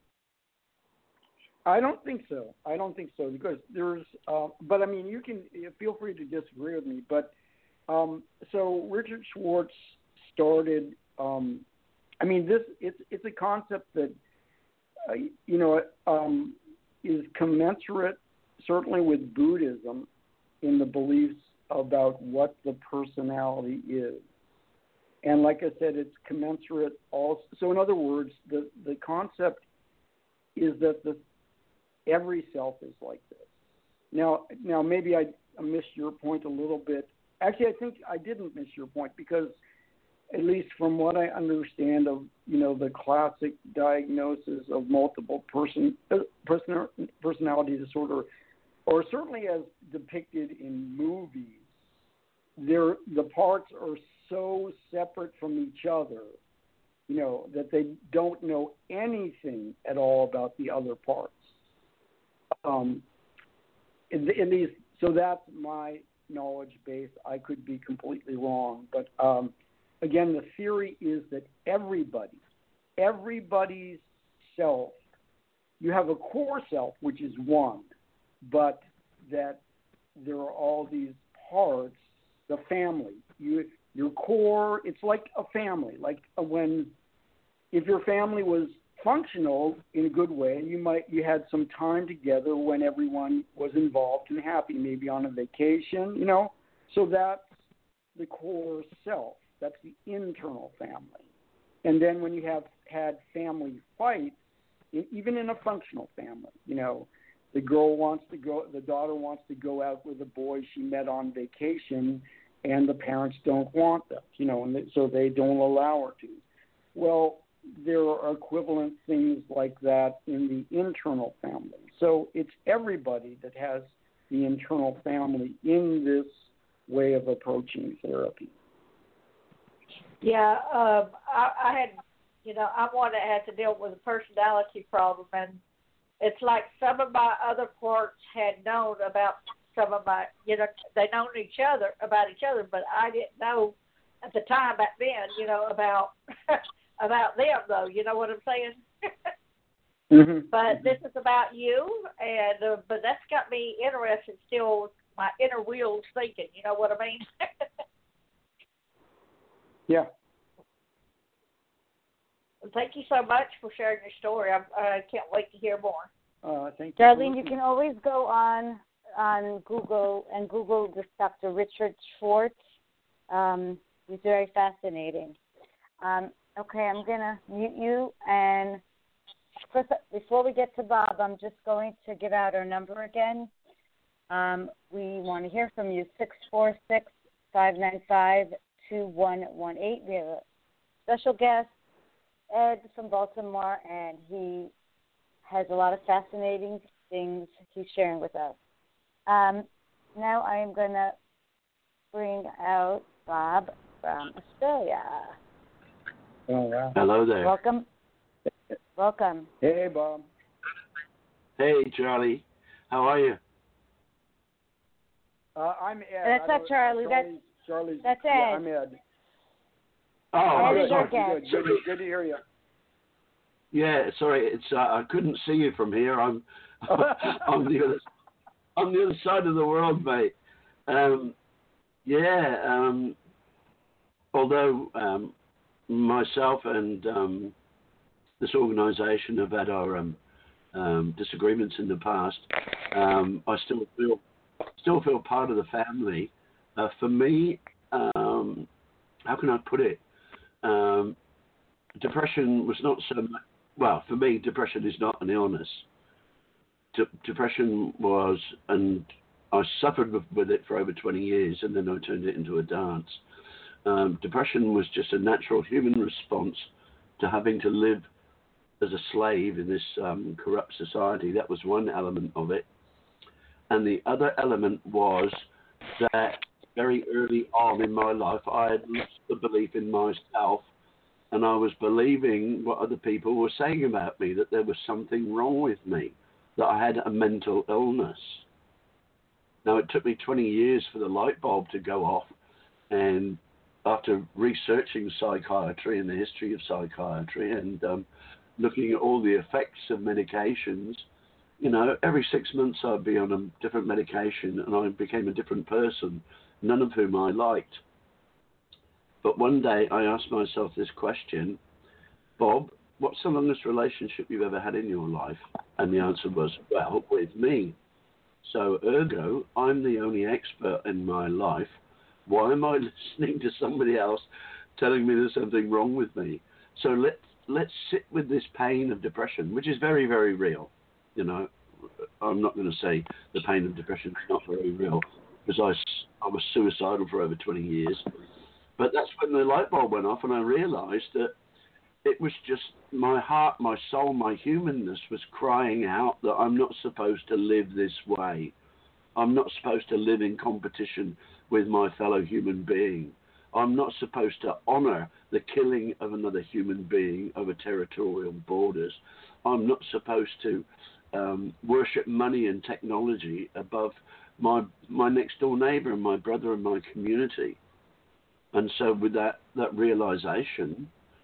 I don't think so because there's, but I mean, you can feel free to disagree with me, but so Richard Schwartz started, I mean, it's a concept that, is commensurate certainly with Buddhism, in the beliefs about what the personality is. And like I said, it's commensurate also. So in other words, the concept is that every self is like this. Now maybe I missed your point a little bit. Actually, I think I didn't miss your point, because at least from what I understand of, the classic diagnosis of multiple personality disorder, or certainly as depicted in movies, the parts are so separate from each other, that they don't know anything at all about the other parts. So that's my knowledge base. I could be completely wrong, but again, the theory is that everybody's self, you have a core self, which is one, but that there are all these parts, the family. Your core, it's like a family. Like if your family was functional in a good way, you had some time together when everyone was involved and happy, maybe on a vacation, So that's the core self. That's the internal family. And then when you have had family fights, even in a functional family, the daughter wants to go out with a boy she met on vacation, and the parents don't want that, so they don't allow her to. Well, there are equivalent things like that in the internal family. So it's everybody that has the internal family in this way of approaching therapy. Yeah, I had, I'm one that had to deal with a personality problem, and it's like some of my other parts had known about some of my, they known about each other, but I didn't know at the time back then, about about them, though. You know what I'm saying? Mm-hmm. But this is about you, and but that's got me interested still. My inner wheels thinking. You know what I mean? Yeah. Well, thank you so much for sharing your story. I can't wait to hear more. Thank you. Darlene, you can always go on Google and Google this Dr. Richard Schwartz. He's very fascinating. Okay, I'm going to mute you. And before we get to Bob, I'm just going to give out our number again. We want to hear from you, 646-595-2118. We have a special guest, Ed from Baltimore, and he has a lot of fascinating things he's sharing with us. Now I am going to bring out Bob from Australia. Oh, wow. Hello there. Welcome. Hey, Bob. Hey, Charlie. How are you? I'm Ed. That's not Charlie. Charlie's. That's Ed. Yeah, I'm Ed. Oh, Ed is our Good. guest. Good to hear you. Yeah, sorry. It's I couldn't see you from here. I'm on the other side of the world, mate. Although myself and this organisation have had our disagreements in the past, I still feel part of the family. For me, how can I put it? Depression was not so much. Well, for me, depression is not an illness. Depression was, and I suffered with it for over 20 years, and then I turned it into a dance. Depression was just a natural human response to having to live as a slave in this corrupt society. That was one element of it. And the other element was that very early on in my life, I had lost the belief in myself, and I was believing what other people were saying about me, that there was something wrong with me, that I had a mental illness. Now, it took me 20 years for the light bulb to go off, and after researching psychiatry and the history of psychiatry and looking at all the effects of medications, every 6 months I'd be on a different medication, and I became a different person, none of whom I liked. But one day I asked myself this question, Bob, what's the longest relationship you've ever had in your life? And the answer was, well, with me. So, ergo, I'm the only expert in my life. Why am I listening to somebody else telling me there's something wrong with me? So let's sit with this pain of depression, which is very, very real. You know, I'm not going to say the pain of depression is not very real, because I was suicidal for over 20 years. But that's when the light bulb went off, and I realized that it was just my heart, my soul, my humanness was crying out that I'm not supposed to live this way. I'm not supposed to live in competition with my fellow human being. I'm not supposed to honor the killing of another human being over territorial borders. I'm not supposed to worship money and technology above my next door neighbor and my brother and my community. And so with that realization,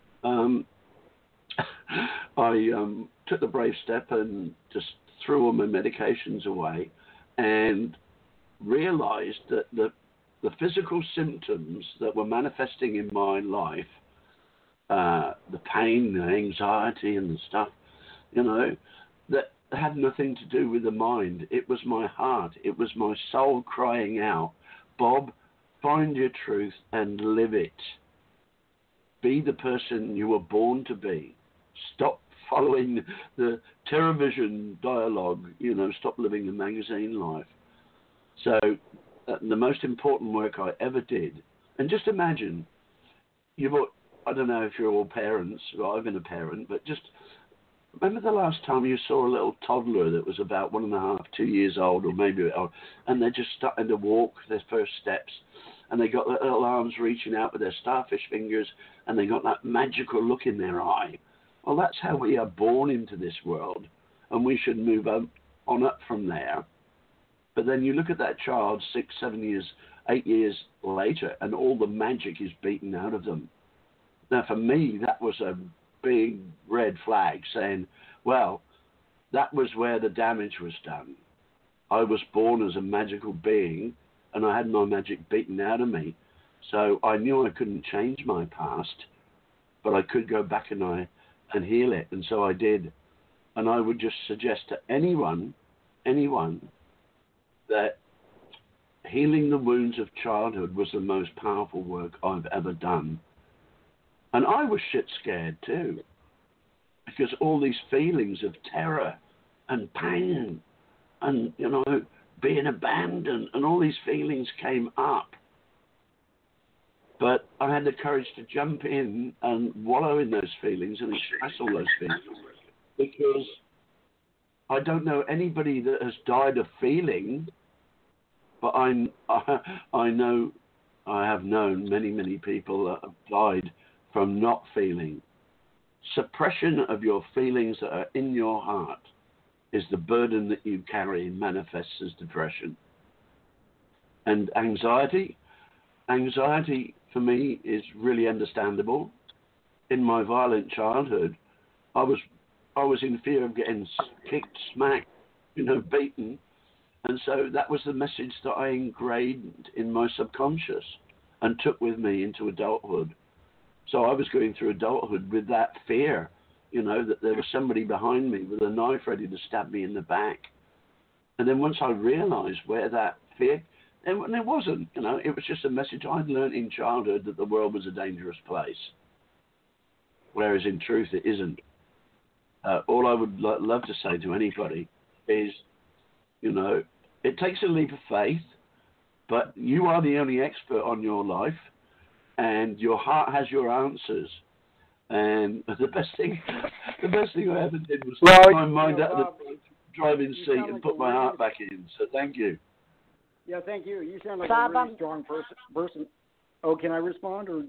I took the brave step and just threw all my medications away and realized that the physical symptoms that were manifesting in my life, the pain, the anxiety and the stuff, you know, that had nothing to do with the mind. It was my heart. It was my soul crying out, Bob, find your truth and live it. Be the person you were born to be. Stop following the television dialogue, you know, stop living the magazine life. So the most important work I ever did, and just imagine, I don't know if you're all parents, well, I've been a parent, but just remember the last time you saw a little toddler that was about 1.5, 2 years old, or maybe old, and they're just starting to walk their first steps, and they got their little arms reaching out with their starfish fingers, and they got that magical look in their eye. Well, that's how we are born into this world, and we should move on up from there. But then you look at that child 6, 7 years, 8 years later, and all the magic is beaten out of them. Now, for me, that was a big red flag saying, well, that was where the damage was done. I was born as a magical being, and I had my magic beaten out of me. So I knew I couldn't change my past, but I could go back and heal it. And so I did. And I would just suggest to anyone that healing the wounds of childhood was the most powerful work I've ever done. And I was shit scared too, because all these feelings of terror and pain and, you know, being abandoned and all these feelings came up. But I had the courage to jump in and wallow in those feelings and express all those feelings, because I don't know anybody that has died of feeling, but I know I have known many people that have died from not feeling. Suppression of your feelings that are in your heart is the burden that you carry and manifests as depression. And anxiety for me is really understandable. In my violent childhood, I was in fear of getting kicked, smacked, beaten. And so that was the message that I ingrained in my subconscious and took with me into adulthood. So I was going through adulthood with that fear, that there was somebody behind me with a knife ready to stab me in the back. And then once I realized where that fear, and it wasn't, it was just a message I'd learned in childhood that the world was a dangerous place. Whereas in truth, it isn't. All I would love to say to anybody is, it takes a leap of faith, but you are the only expert on your life, and your heart has your answers. And the best thing I ever did was take my mind out of the driving seat and put my heart back in. So thank you. Yeah, thank you. You sound like a really strong person. Oh, can I respond? Or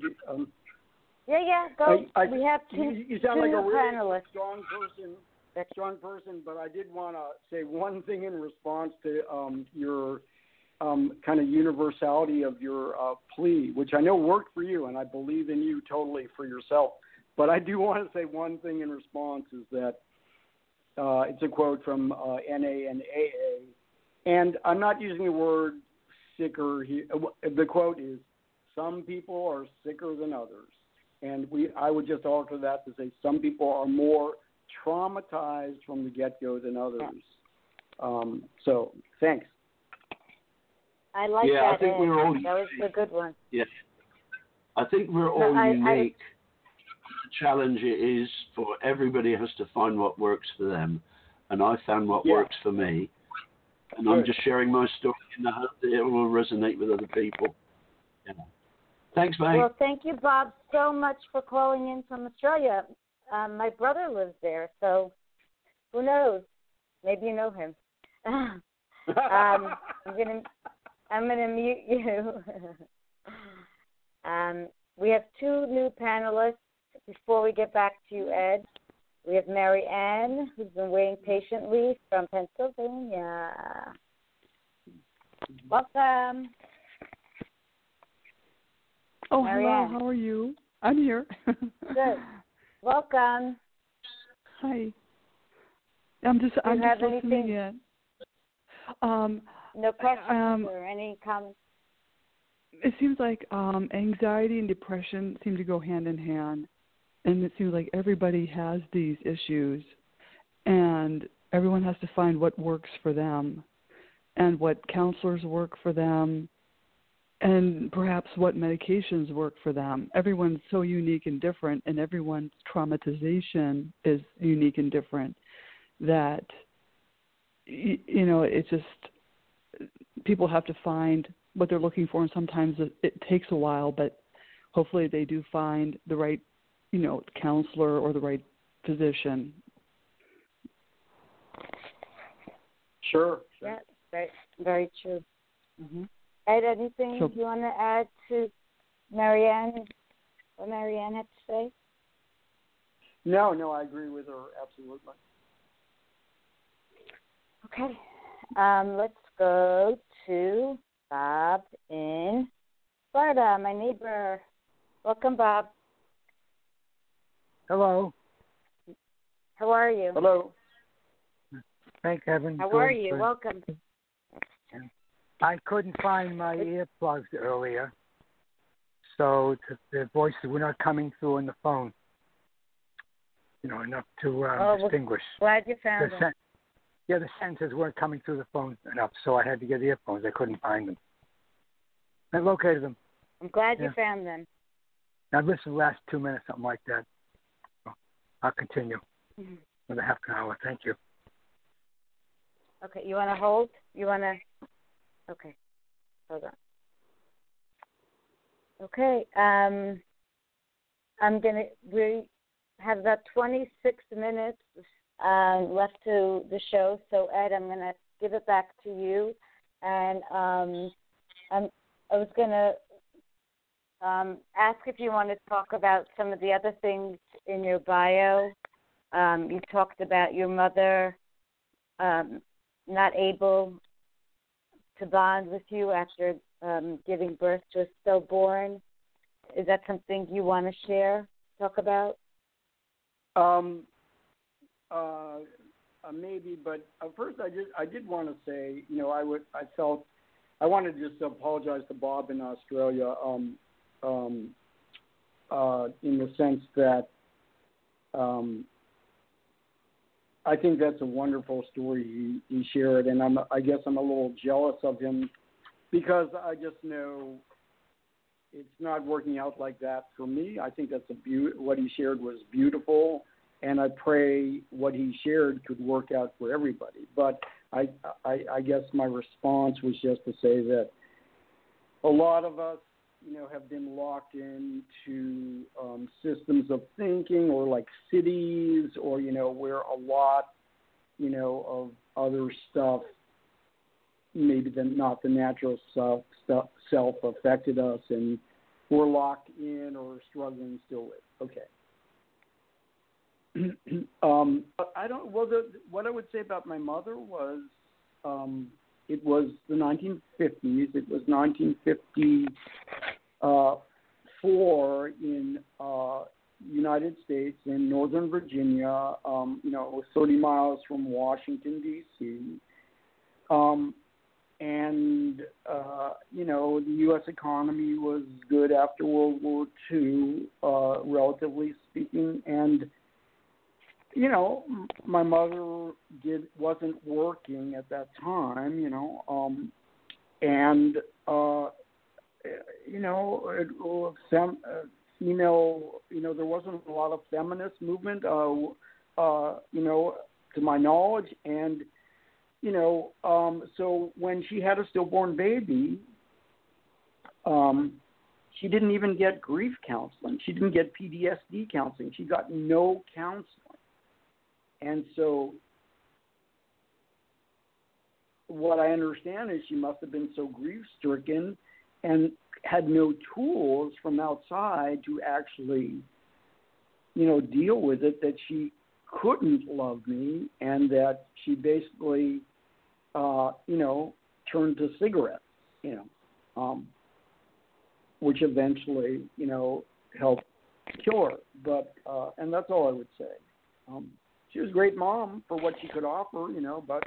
Yeah, go. We have you sound like a really panelists. strong person, but I did want to say one thing in response to your kind of universality of your plea, which I know worked for you, and I believe in you totally for yourself. But I do want to say one thing in response is that it's a quote from NA and AA, and I'm not using the word sicker here. The quote is, some people are sicker than others. And I would just alter that to say some people are more traumatized from the get-go than others. So thanks. I like Yeah, that. I think we're all. That was a good one. Yeah, I think we're all unique. The challenge is for everybody has to find what works for them, and I found what works for me, and I'm just sharing my story in the hope that it will resonate with other people. Yeah. Thanks, mate. Well, thank you, Bob, so much for calling in from Australia. My brother lives there, so who knows? Maybe you know him. I'm gonna mute you. We have two new panelists before we get back to you, Ed. We have Mary Ann, who's been waiting patiently from Pennsylvania. Welcome. Oh, Mary hello. Ann. How are you? I'm here. Good. Welcome. Hi. I'm just listening in. No questions or any comments? It seems like anxiety and depression seem to go hand in hand, and it seems like everybody has these issues, and everyone has to find what works for them, and what counselors work for them, and perhaps what medications work for them. Everyone's so unique and different, and everyone's traumatization is unique and different, that, you know, it's just people have to find what they're looking for, and sometimes it takes a while, but hopefully they do find the right, you know, counselor or the right physician. Sure. Yeah, very, very true. Mm-hmm. Ed, anything you want to add to Mary Ann, what Mary Ann had to say? No, I agree with her absolutely. Okay, let's go to Bob in Florida, my neighbor. Welcome, Bob. Hello. How are you? Hello. Thank heaven. How are you? Welcome. I couldn't find my earplugs earlier, so the voices were not coming through on the phone, you know, enough to distinguish. Glad you found them. Yeah, the sentences weren't coming through the phone enough, so I had to get earphones. I couldn't find them. I located them. I'm glad you found them. I've listened to the last 2 minutes, something like that. So I'll continue for half an hour. Thank you. Okay, you want to hold? You want to? Okay, hold on. Okay, we have about 26 minutes left to the show, so Ed, I'm going to give it back to you, and I was going to ask if you want to talk about some of the other things in your bio. You talked about your mother not able to bond with you after giving birth to a stillborn. Is that something you want to share, talk about? Maybe, but first I did want to say, you know, I wanted to just apologize to Bob in Australia, in the sense that I think that's a wonderful story he shared, and I guess I'm a little jealous of him because I just know it's not working out like that for me. I think that's what he shared was beautiful, and I pray what he shared could work out for everybody. But I guess my response was just to say that a lot of us, you know, have been locked into systems of thinking, or like cities, or, you know, where a lot, you know, of other stuff, maybe not the natural self affected us, and we're locked in or struggling still with. Okay. What I would say about my mother was, it was the 1950s. It was 1954 in United States in Northern Virginia. You know, it was 30 miles from Washington, D.C. You know, the U.S. economy was good after World War II, relatively speaking. And, you know, my mother wasn't working at that time, and female, there wasn't a lot of feminist movement, to my knowledge, and so when she had a stillborn baby, she didn't even get grief counseling. She didn't get PTSD counseling. She got no counseling. And so what I understand is she must have been so grief-stricken and had no tools from outside to actually, deal with it, that she couldn't love me, and that she basically, turned to cigarettes, which eventually, helped kill her. But, and that's all I would say. She was a great mom for what she could offer, but,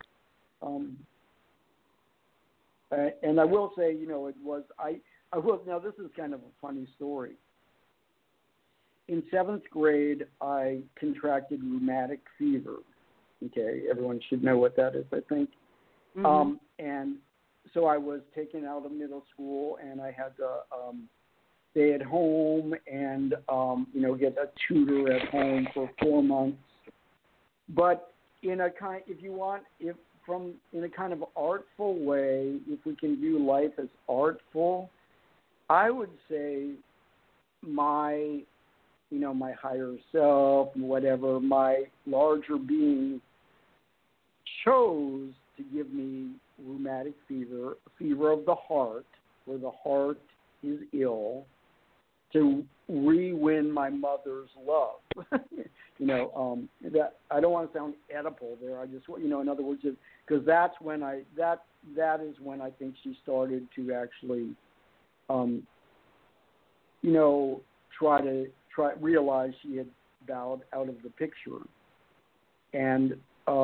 and I will say, now this is kind of a funny story. In 7th grade, I contracted rheumatic fever. Okay, everyone should know what that is, I think. Mm-hmm. And so I was taken out of middle school, and I had to stay at home and, get a tutor at home for 4 months. But in a kind of artful way, if we can view life as artful, I would say my higher self, whatever, my larger being chose to give me rheumatic fever, a fever of the heart, where the heart is ill, to re-win my mother's love. That I don't want to sound Oedipal there. I just, in other words, because that's when that is when I think she started to actually, realize she had bowed out of the picture, and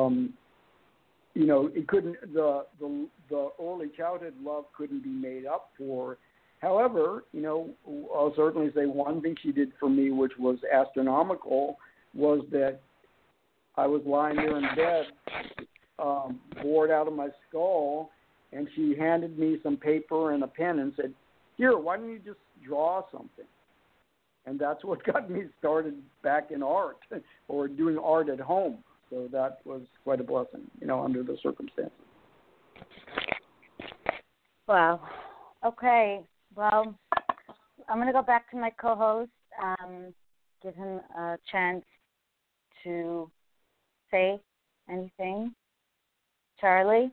it couldn't, the early childhood love couldn't be made up for. However, I'll certainly say one thing she did for me, which was astronomical, was that I was lying there in bed, bored out of my skull, and she handed me some paper and a pen and said, "Here, why don't you just draw something?" And that's what got me started back in art, or doing art at home. So that was quite a blessing, under the circumstances. Wow. Okay. Well, I'm going to go back to my co-host, give him a chance to say anything. Charlie?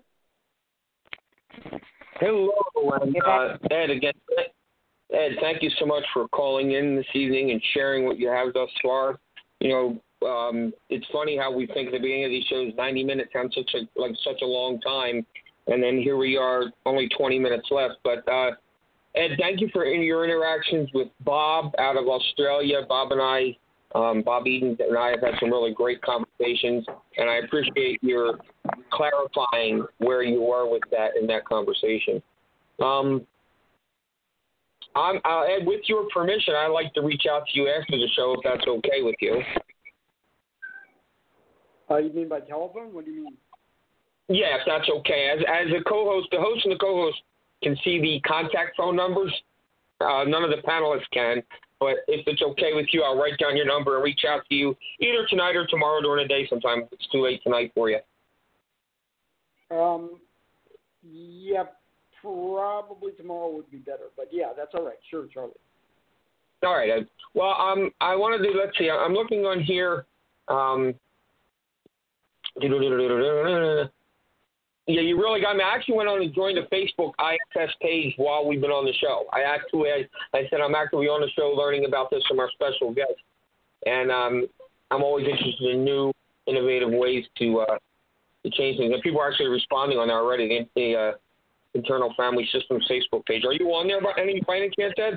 Hello, and Ed again. Ed, thank you so much for calling in this evening and sharing what you have thus far. It's funny how we think at the beginning of these shows 90 minutes sounds such a long time, and then here we are, only 20 minutes left. But Ed, thank you for your interactions with Bob out of Australia. Bob and I, Bob Eden and I have had some really great conversations, and I appreciate your clarifying where you are with that in that conversation. Ed, with your permission, I'd like to reach out to you after the show, if that's okay with you. You mean by telephone? What do you mean? Yeah, if that's okay. As a co-host, the host and the co-host can see the contact phone numbers. None of the panelists can. But if it's okay with you, I'll write down your number and reach out to you either tonight or tomorrow during the day sometime. If it's too late tonight for you. Yeah, probably tomorrow would be better. But yeah, that's all right. Sure, Charlie. All right, Ed. Well, I want to do, let's see, I'm looking on here. Yeah, you really got me. I actually went on and joined the Facebook ISS page while we've been on the show. I said I'm actively on the show learning about this from our special guest. And I'm always interested in new, innovative ways to change things. And people are actually responding on there already, the Internal Family Systems Facebook page. Are you on there by any chance, Ed?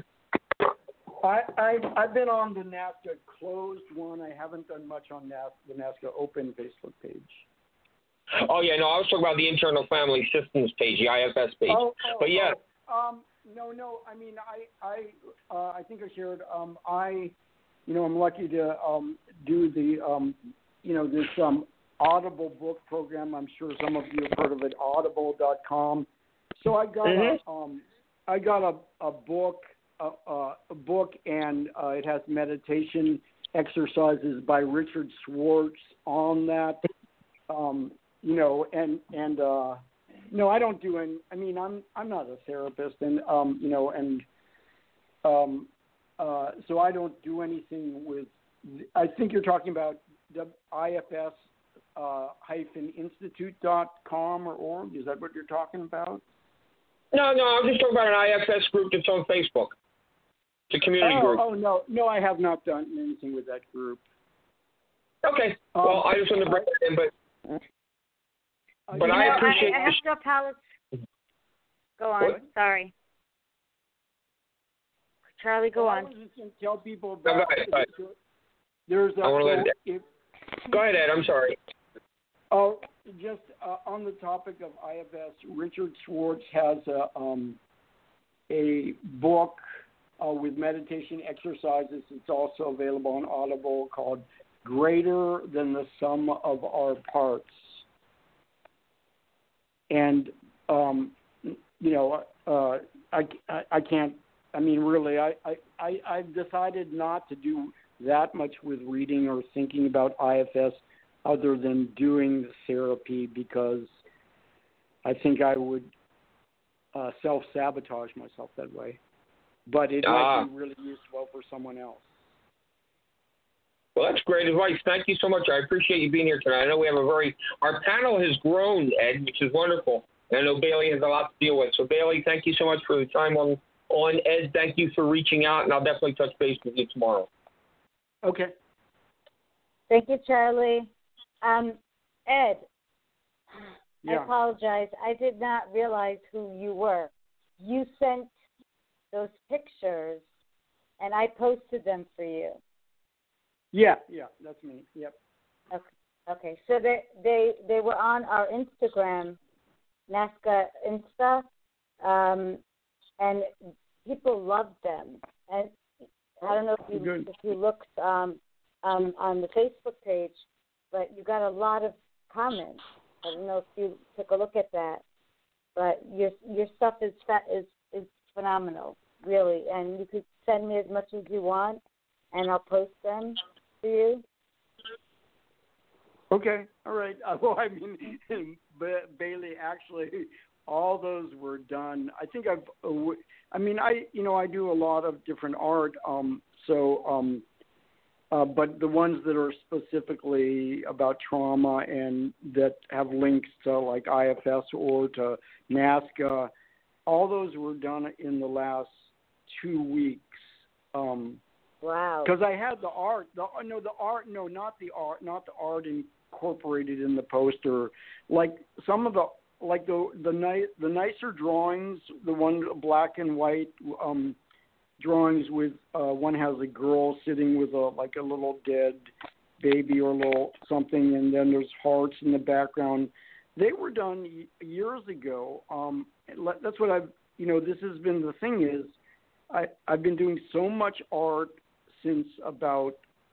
I've been on the NASCA closed one. I haven't done much on the NASCA open Facebook page. Oh yeah, no, I was talking about the Internal Family Systems page, the IFS page. But yeah. No. I mean, I think I shared. I'm lucky to do the this Audible book program. I'm sure some of you have heard of it, audible.com. So I got a book, and it has meditation exercises by Richard Schwartz on that. No, I don't do any. I mean, I'm not a therapist, and so I don't do anything with. I think you're talking about the IFS-institute.com or org. Is that what you're talking about? No, I'm just talking about an IFS group that's on Facebook. It's a community group. Oh, no, I have not done anything with that group. Okay. Well, I just wanted to bring that in, but I appreciate. I have to go, Palace. Go on. What? Sorry, Charlie. Go on. I was just going to tell people about. No, there's a. I want to let it. Go ahead, Ed. I'm sorry. Oh, just on the topic of IFS, Richard Schwartz has a book with meditation exercises. It's also available on Audible called "Greater Than the Sum of Our Parts." And I can't. I mean, really, I've decided not to do that much with reading or thinking about IFS other than doing the therapy, because I think I would self-sabotage myself that way. But it might be really useful for someone else. Well, that's great advice. Thank you so much. I appreciate you being here tonight. I know we have our panel has grown, Ed, which is wonderful. And I know Bailey has a lot to deal with. So, Bailey, thank you so much for the time on Ed. Thank you for reaching out, and I'll definitely touch base with you tomorrow. Okay. Thank you, Charlie. Ed, yeah. I apologize. I did not realize who you were. You sent those pictures, and I posted them for you. Yeah, that's me. Yep. Okay. So they were on our Instagram, NASCA Insta, and people loved them. And I don't know if you looked on the Facebook page, but you got a lot of comments. I don't know if you took a look at that, but your stuff is phenomenal, really. And you could send me as much as you want, and I'll post them to you. Okay, all right. Well, I mean, Bailey, actually, all those were done. I think I do a lot of different art. But the ones that are specifically about trauma and that have links to like IFS or to NASCA, all those were done in the last 2 weeks. Wow. Because I had the art. Not the art incorporated in the poster. Like some of the nicer drawings, the one black and white drawings with one has a girl sitting with a little dead baby or a little something, and then there's hearts in the background. They were done years ago. That's what this has been the thing is I've been doing so much art since about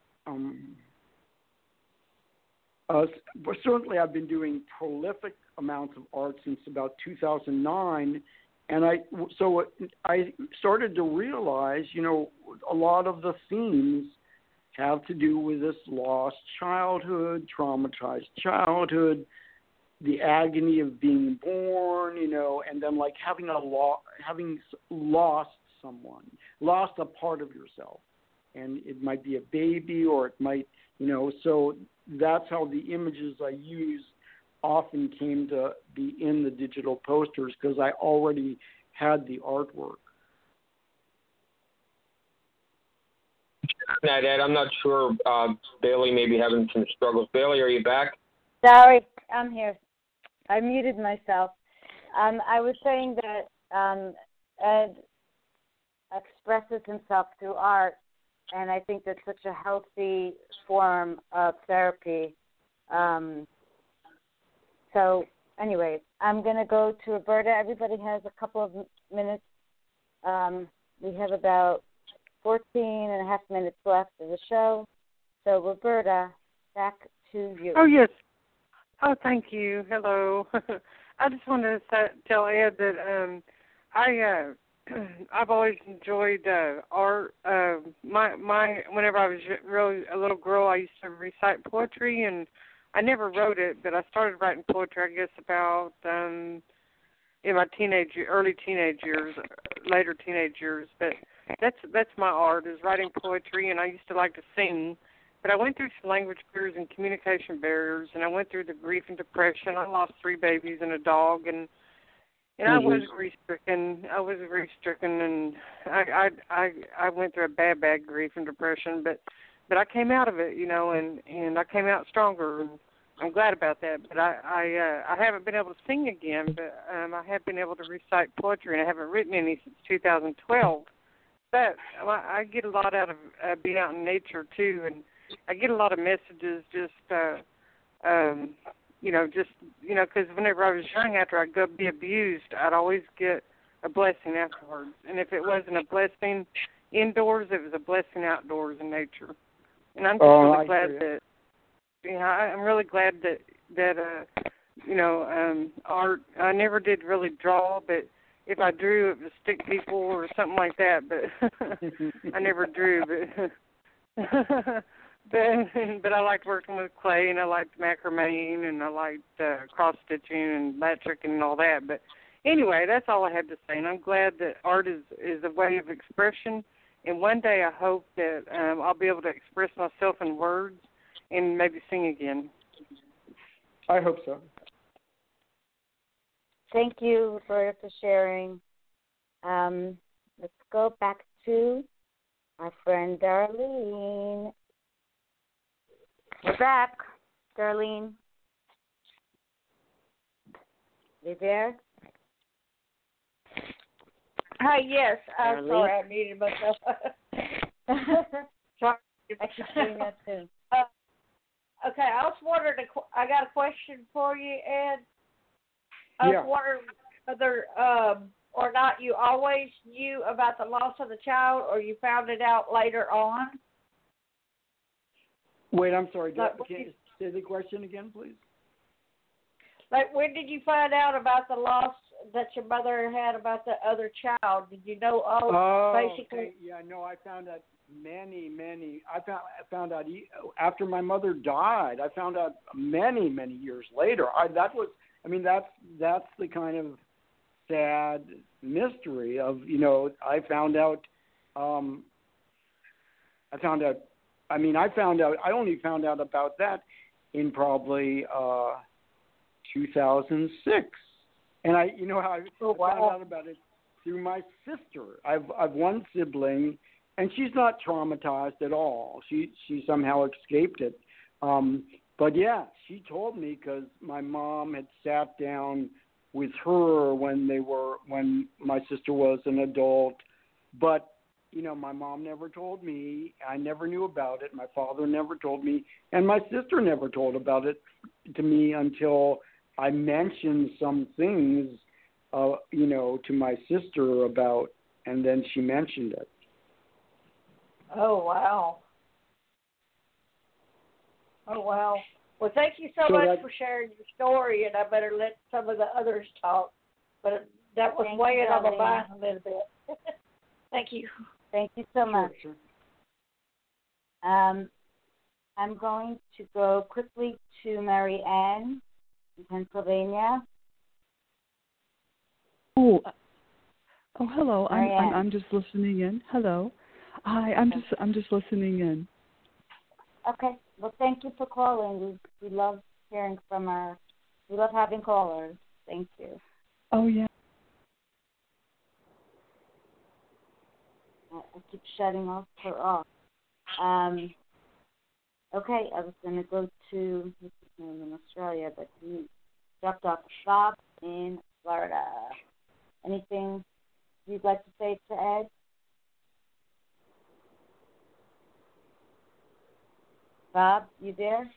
certainly I've been doing prolific amounts of art since about 2009. And I started to realize, a lot of the themes have to do with this lost childhood, traumatized childhood, the agony of being born, and then like having lost someone, lost a part of yourself. And it might be a baby or it might, so that's how the images I use often came to be in the digital posters because I already had the artwork. Ed, I'm not sure. Bailey may be having some struggles. Bailey, are you back? Sorry, I'm here. I muted myself. I was saying that Ed expresses himself through art, and I think that's such a healthy form of therapy. So, anyway, I'm going to go to Roberta. Everybody has a couple of minutes. We have about 14 and a half minutes left of the show. So, Roberta, back to you. Oh, yes. Oh, thank you. Hello. I just wanted to tell Ed that I've always enjoyed art. Whenever I was really a little girl, I used to recite poetry, and I never wrote it, but I started writing poetry, I guess, about in my early teenage years, later teenage years. But that's my art, is writing poetry, and I used to like to sing. But I went through some language barriers and communication barriers, and I went through the grief and depression. I lost 3 babies and a dog, and I was grief-stricken. And I went through a bad grief and depression. But I came out of it, and I came out stronger. And I'm glad about that. But I haven't been able to sing again. But I have been able to recite poetry, and I haven't written any since 2012. But I get a lot out of being out in nature too, and I get a lot of messages because whenever I was young, after I'd go be abused, I'd always get a blessing afterwards. And if it wasn't a blessing indoors, it was a blessing outdoors in nature. And I'm just really glad that, I'm really glad that art, I never did really draw, but if I drew, it was stick people or something like that, but I never drew, but I liked working with clay, and I liked macrameing, and I liked cross-stitching and lat-tricking and all that. But anyway, that's all I had to say, and I'm glad that art is a way of expression, and one day I hope that I'll be able to express myself in words and maybe sing again. I hope so. Thank you, Roberta, for sharing. Let's go back to our friend Darlene. We're back, Darlene. You there? Hi, yes. I'm Darlene? sorry, I muted myself. Sorry. I keep doing that too. Okay, I was wondering, I got a question for you, Ed. I was wondering whether or not you always knew about the loss of the child, or you found it out later on. Wait, I'm sorry. Can you say the question again, please? Like, when did you find out about the loss that your mother had about the other child? Did you know basically? Okay. Yeah, no, I found out many. I found out after my mother died. I found out many years later. That's the kind of sad mystery of, I only found out about that in probably 2006. And I found out about it through my sister. I've one sibling, and she's not traumatized at all. She somehow escaped it. But yeah, she told me because my mom had sat down with her when my sister was an adult. But my mom never told me. I never knew about it. My father never told me, and my sister never told about it to me until I mentioned some things, to my sister about, and then she mentioned it. Oh, wow. Well, thank you so much for sharing your story, and I better let some of the others talk. But that was weighing on my mind a little bit. Thank you. Thank you so much. Sure. I'm going to go quickly to Mary Ann in Pennsylvania. Oh, hello. I'm just listening in. Hello. Hi. I'm just listening in. Okay. Well, thank you for calling. We love hearing from we love having callers. Thank you. Oh yeah. I keep shutting her off. Okay, I was going to go to his name in Australia, but he dropped off. Bob in Florida. Anything you'd like to say to Ed? Bob, you there?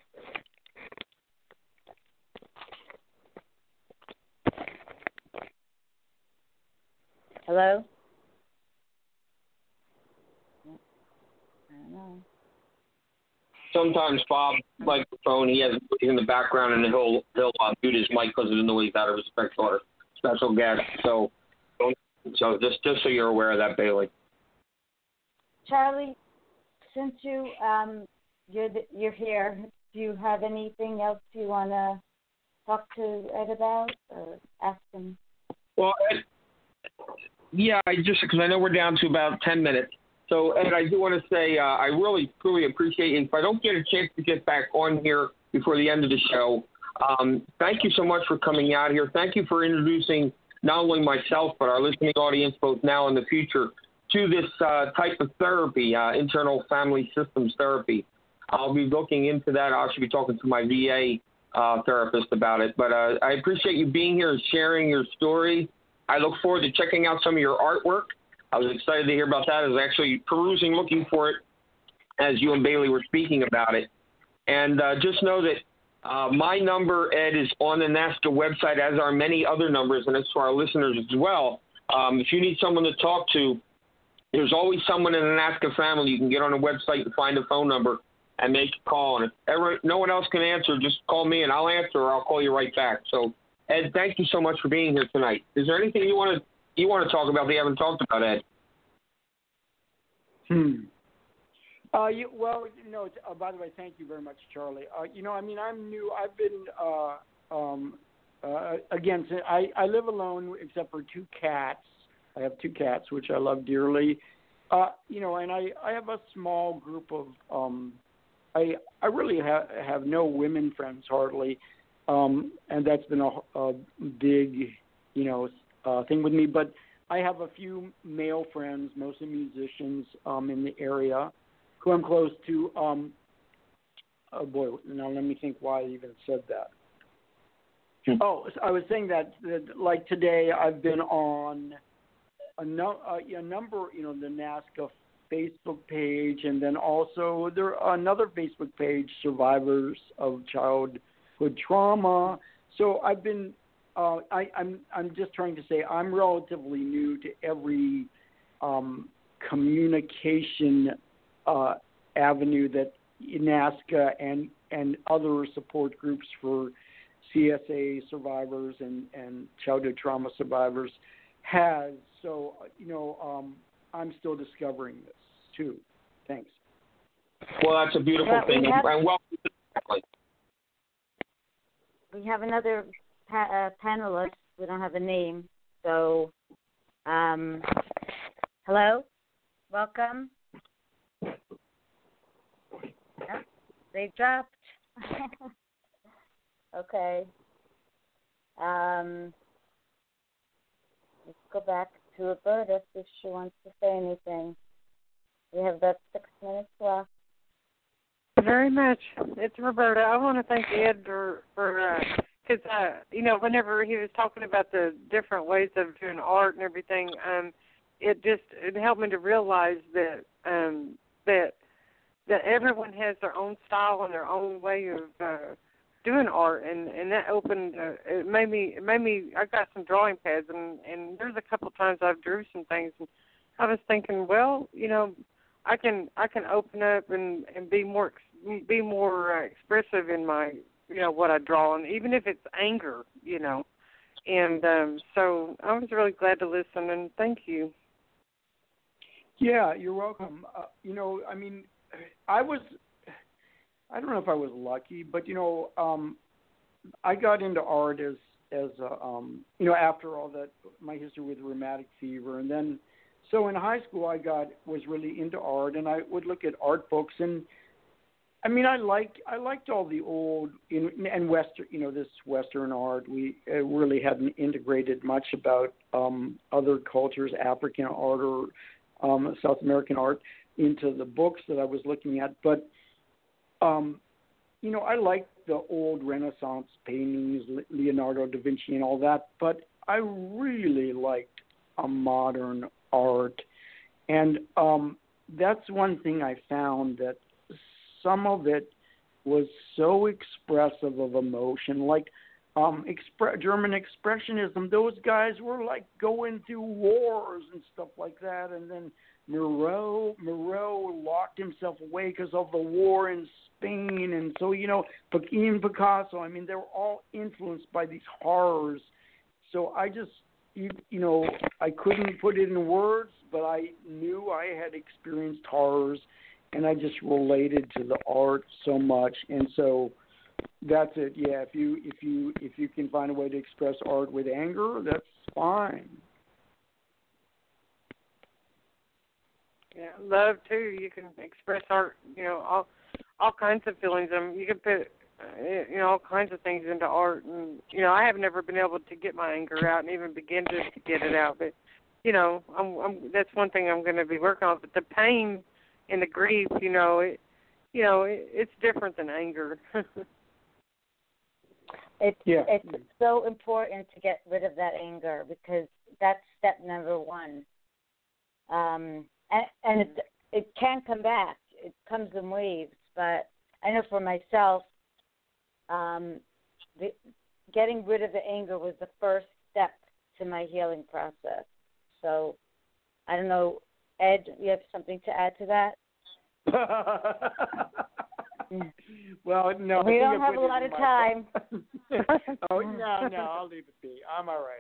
Hello? I don't know. sometimes Bob's microphone, he has noise in the background, and he'll mute his mic because of the noise out of respect for our special guest. So just so you're aware of that, Bailey. Charlie, since you're here, do you have anything else you want to talk to Ed about or ask him? Well, Ed, yeah, because I know we're down to about 10 minutes. So, Ed, I do want to say I really, truly appreciate it. If I don't get a chance to get back on here before the end of the show, thank you so much for coming out here. Thank you for introducing not only myself but our listening audience, both now and the future, to this type of therapy, internal family systems therapy. I'll be looking into that. I'll actually be talking to my VA therapist about it. But I appreciate you being here and sharing your story. I look forward to checking out some of your artwork. I was excited to hear about that. I was actually perusing, looking for it as you and Bailey were speaking about it. And just know that my number, Ed, is on the NAASCA website, as are many other numbers, and it's for our listeners as well. If you need someone to talk to, there's always someone in the NAASCA family. You can get on the website and find a phone number and make a call. And if no one else can answer, just call me and I'll answer, or I'll call you right back. So, Ed, thank you so much for being here tonight. Is there anything you want to talk about that you haven't talked about, Ed? By the way, thank you very much, Charlie. I'm new. I've been I live alone except for 2 cats. I have 2 cats, which I love dearly. And I have a small group of I really have no women friends hardly, and that's been a big thing with me. But I have a few male friends, mostly musicians, in the area, who I'm close to. Now let me think why I even said that. So I was saying that like today I've been on a number, the NAASCA Facebook page, and then also another Facebook page, Survivors of Childhood Trauma. So I've been, I'm just trying to say I'm relatively new to every communication avenue that NAASCA and other support groups for CSA survivors and childhood trauma survivors has. So, I'm still discovering this, too. Thanks. Well, that's a beautiful thing. And welcome to the family. We have another panelist. We don't have a name. So, hello? Welcome. Oh, they dropped. Okay. Let's go back to Roberta if she wants to say anything. We have about 6 minutes left. Very much. It's Roberta. I want to thank Ed for because whenever he was talking about the different ways of doing art and everything, it helped me to realize that that everyone has their own style and their own way of doing art, and that opened. It made me. I got some drawing pads, and there's a couple times I've drew some things, and I was thinking, well, I can open up and be more expressive in my what I draw, and even if it's anger, and so I was really glad to listen, and thank you. Yeah, you're welcome. I don't know if I was lucky, but I got into art as after all that, my history with rheumatic fever, and then so in high school was really into art, and I would look at art books, and I liked all the old and Western, this Western art. We really hadn't integrated much about other cultures, African art or South American art, into the books that I was looking at, but I liked the old Renaissance paintings, Leonardo da Vinci and all that, but I really liked modern art. And that's one thing I found, that some of it was so expressive of emotion, like German Expressionism. Those guys were like going through wars and stuff like that, and then Moreau locked himself away because of the war in Spain, and so Ian Picasso. I mean, they were all influenced by these horrors. So I just, I couldn't put it in words, but I knew I had experienced horrors, and I just related to the art so much, and so that's it. Yeah, if you can find a way to express art with anger, that's fine. Yeah, love too. You can express art. All kinds of feelings. You can put all kinds of things into art, and I have never been able to get my anger out and even begin to get it out. But that's one thing I'm going to be working on. But the pain and the grief, it's different than anger. It's so important to get rid of that anger because that's step number one. And it can come back. It comes in waves. But I know for myself, getting rid of the anger was the first step to my healing process. So I don't know, Ed, you have something to add to that? Well, no. We don't have a lot of time. Oh, no, I'll leave it be. I'm all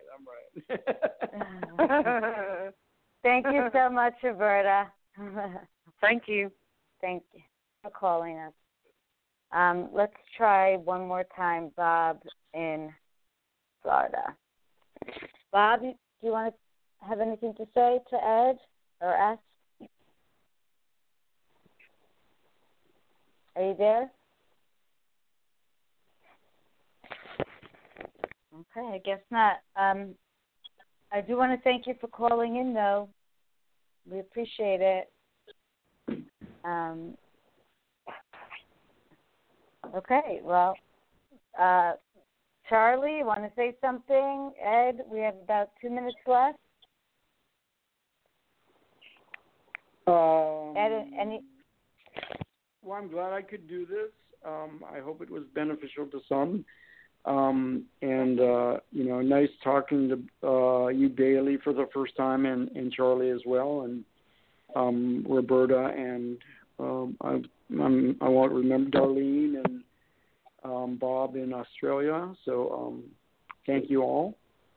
right. Thank you so much, Roberta. Thank you. Thank you for calling us. Let's try one more time, Bob in Florida. Bob, do you want to have anything to say to Ed or ask? Are you there? Okay, I guess not. I do want to thank you for calling in, though. We appreciate it. Okay, well, Charlie, you want to say something? Ed, we have about 2 minutes left. Ed, any? Well, I'm glad I could do this. I hope it was beneficial to some. Nice talking to you, Bailey, for the first time, and Charlie as well, and Roberta, and I won't remember Darlene and Bob in Australia. So thank you all.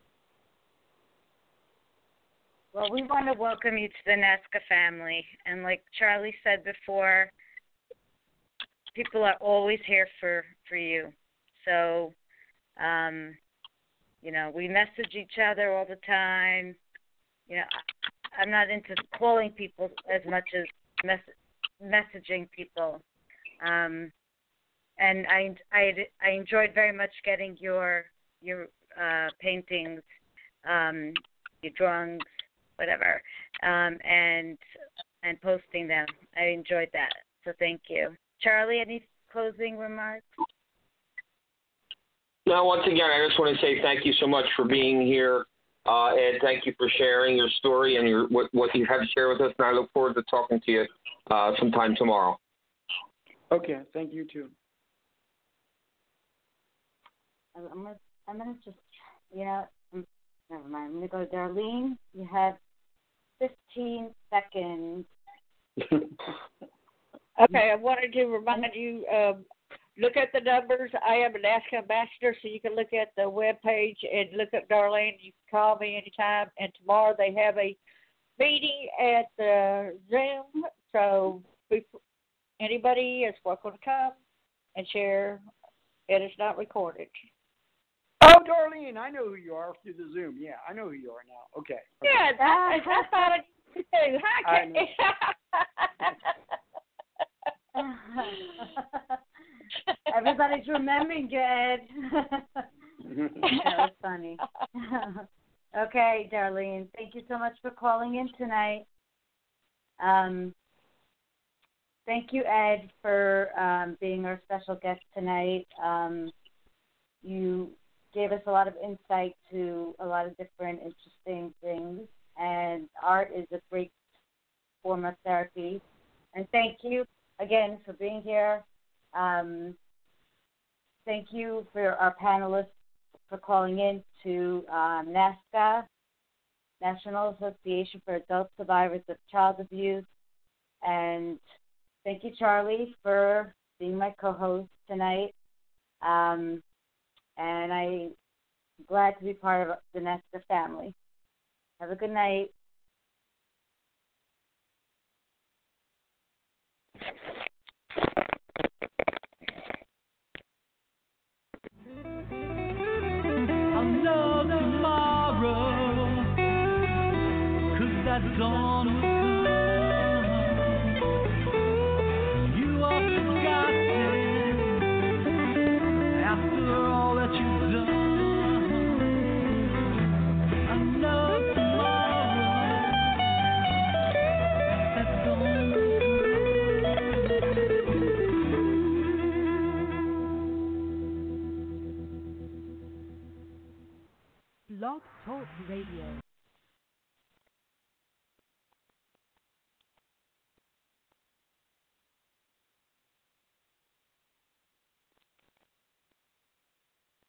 Well, we want to welcome you to the NASCA family, and like Charlie said before, people are always here for you. So, we message each other all the time. I'm not into calling people as much as messaging people. And I enjoyed very much getting your paintings, your drawings, whatever, and posting them. I enjoyed that. So thank you. Charlie, any closing remarks? No, once again, I just want to say thank you so much for being here, Ed. Thank you for sharing your story and what you have to share with us, and I look forward to talking to you sometime tomorrow. Okay, thank you too. I'm gonna just, never mind. I'm gonna go to Darlene. You have 15 seconds. Okay, I wanted to remind you, look at the numbers. I am a NASCA ambassador, so you can look at the webpage and look up Darlene. You can call me anytime. And tomorrow they have a meeting at the Zoom, so anybody is welcome to come and share. It is not recorded. Oh, Darlene, I know who you are through the Zoom. Yeah, I know who you are now. Okay. Yeah, that's what I do too. Hi, Everybody's remembering good. That was funny. Okay, Darlene, thank you so much for calling in tonight. Thank you, Ed, for being our special guest tonight. You gave us a lot of insight to a lot of different interesting things, and art is a great form of therapy. And thank you again for being here. Thank you for our panelists for calling in to NASCA. National Association for Adult Survivors of Child Abuse. And thank you, Charlie, for being my co-host tonight. And I'm glad to be part of the Nesta family. Have a good night. I'll know tomorrow, 'cause that dawn will come. You are forgotten after all that you've done. I know tomorrow, that dawn will Blog Talk Radio.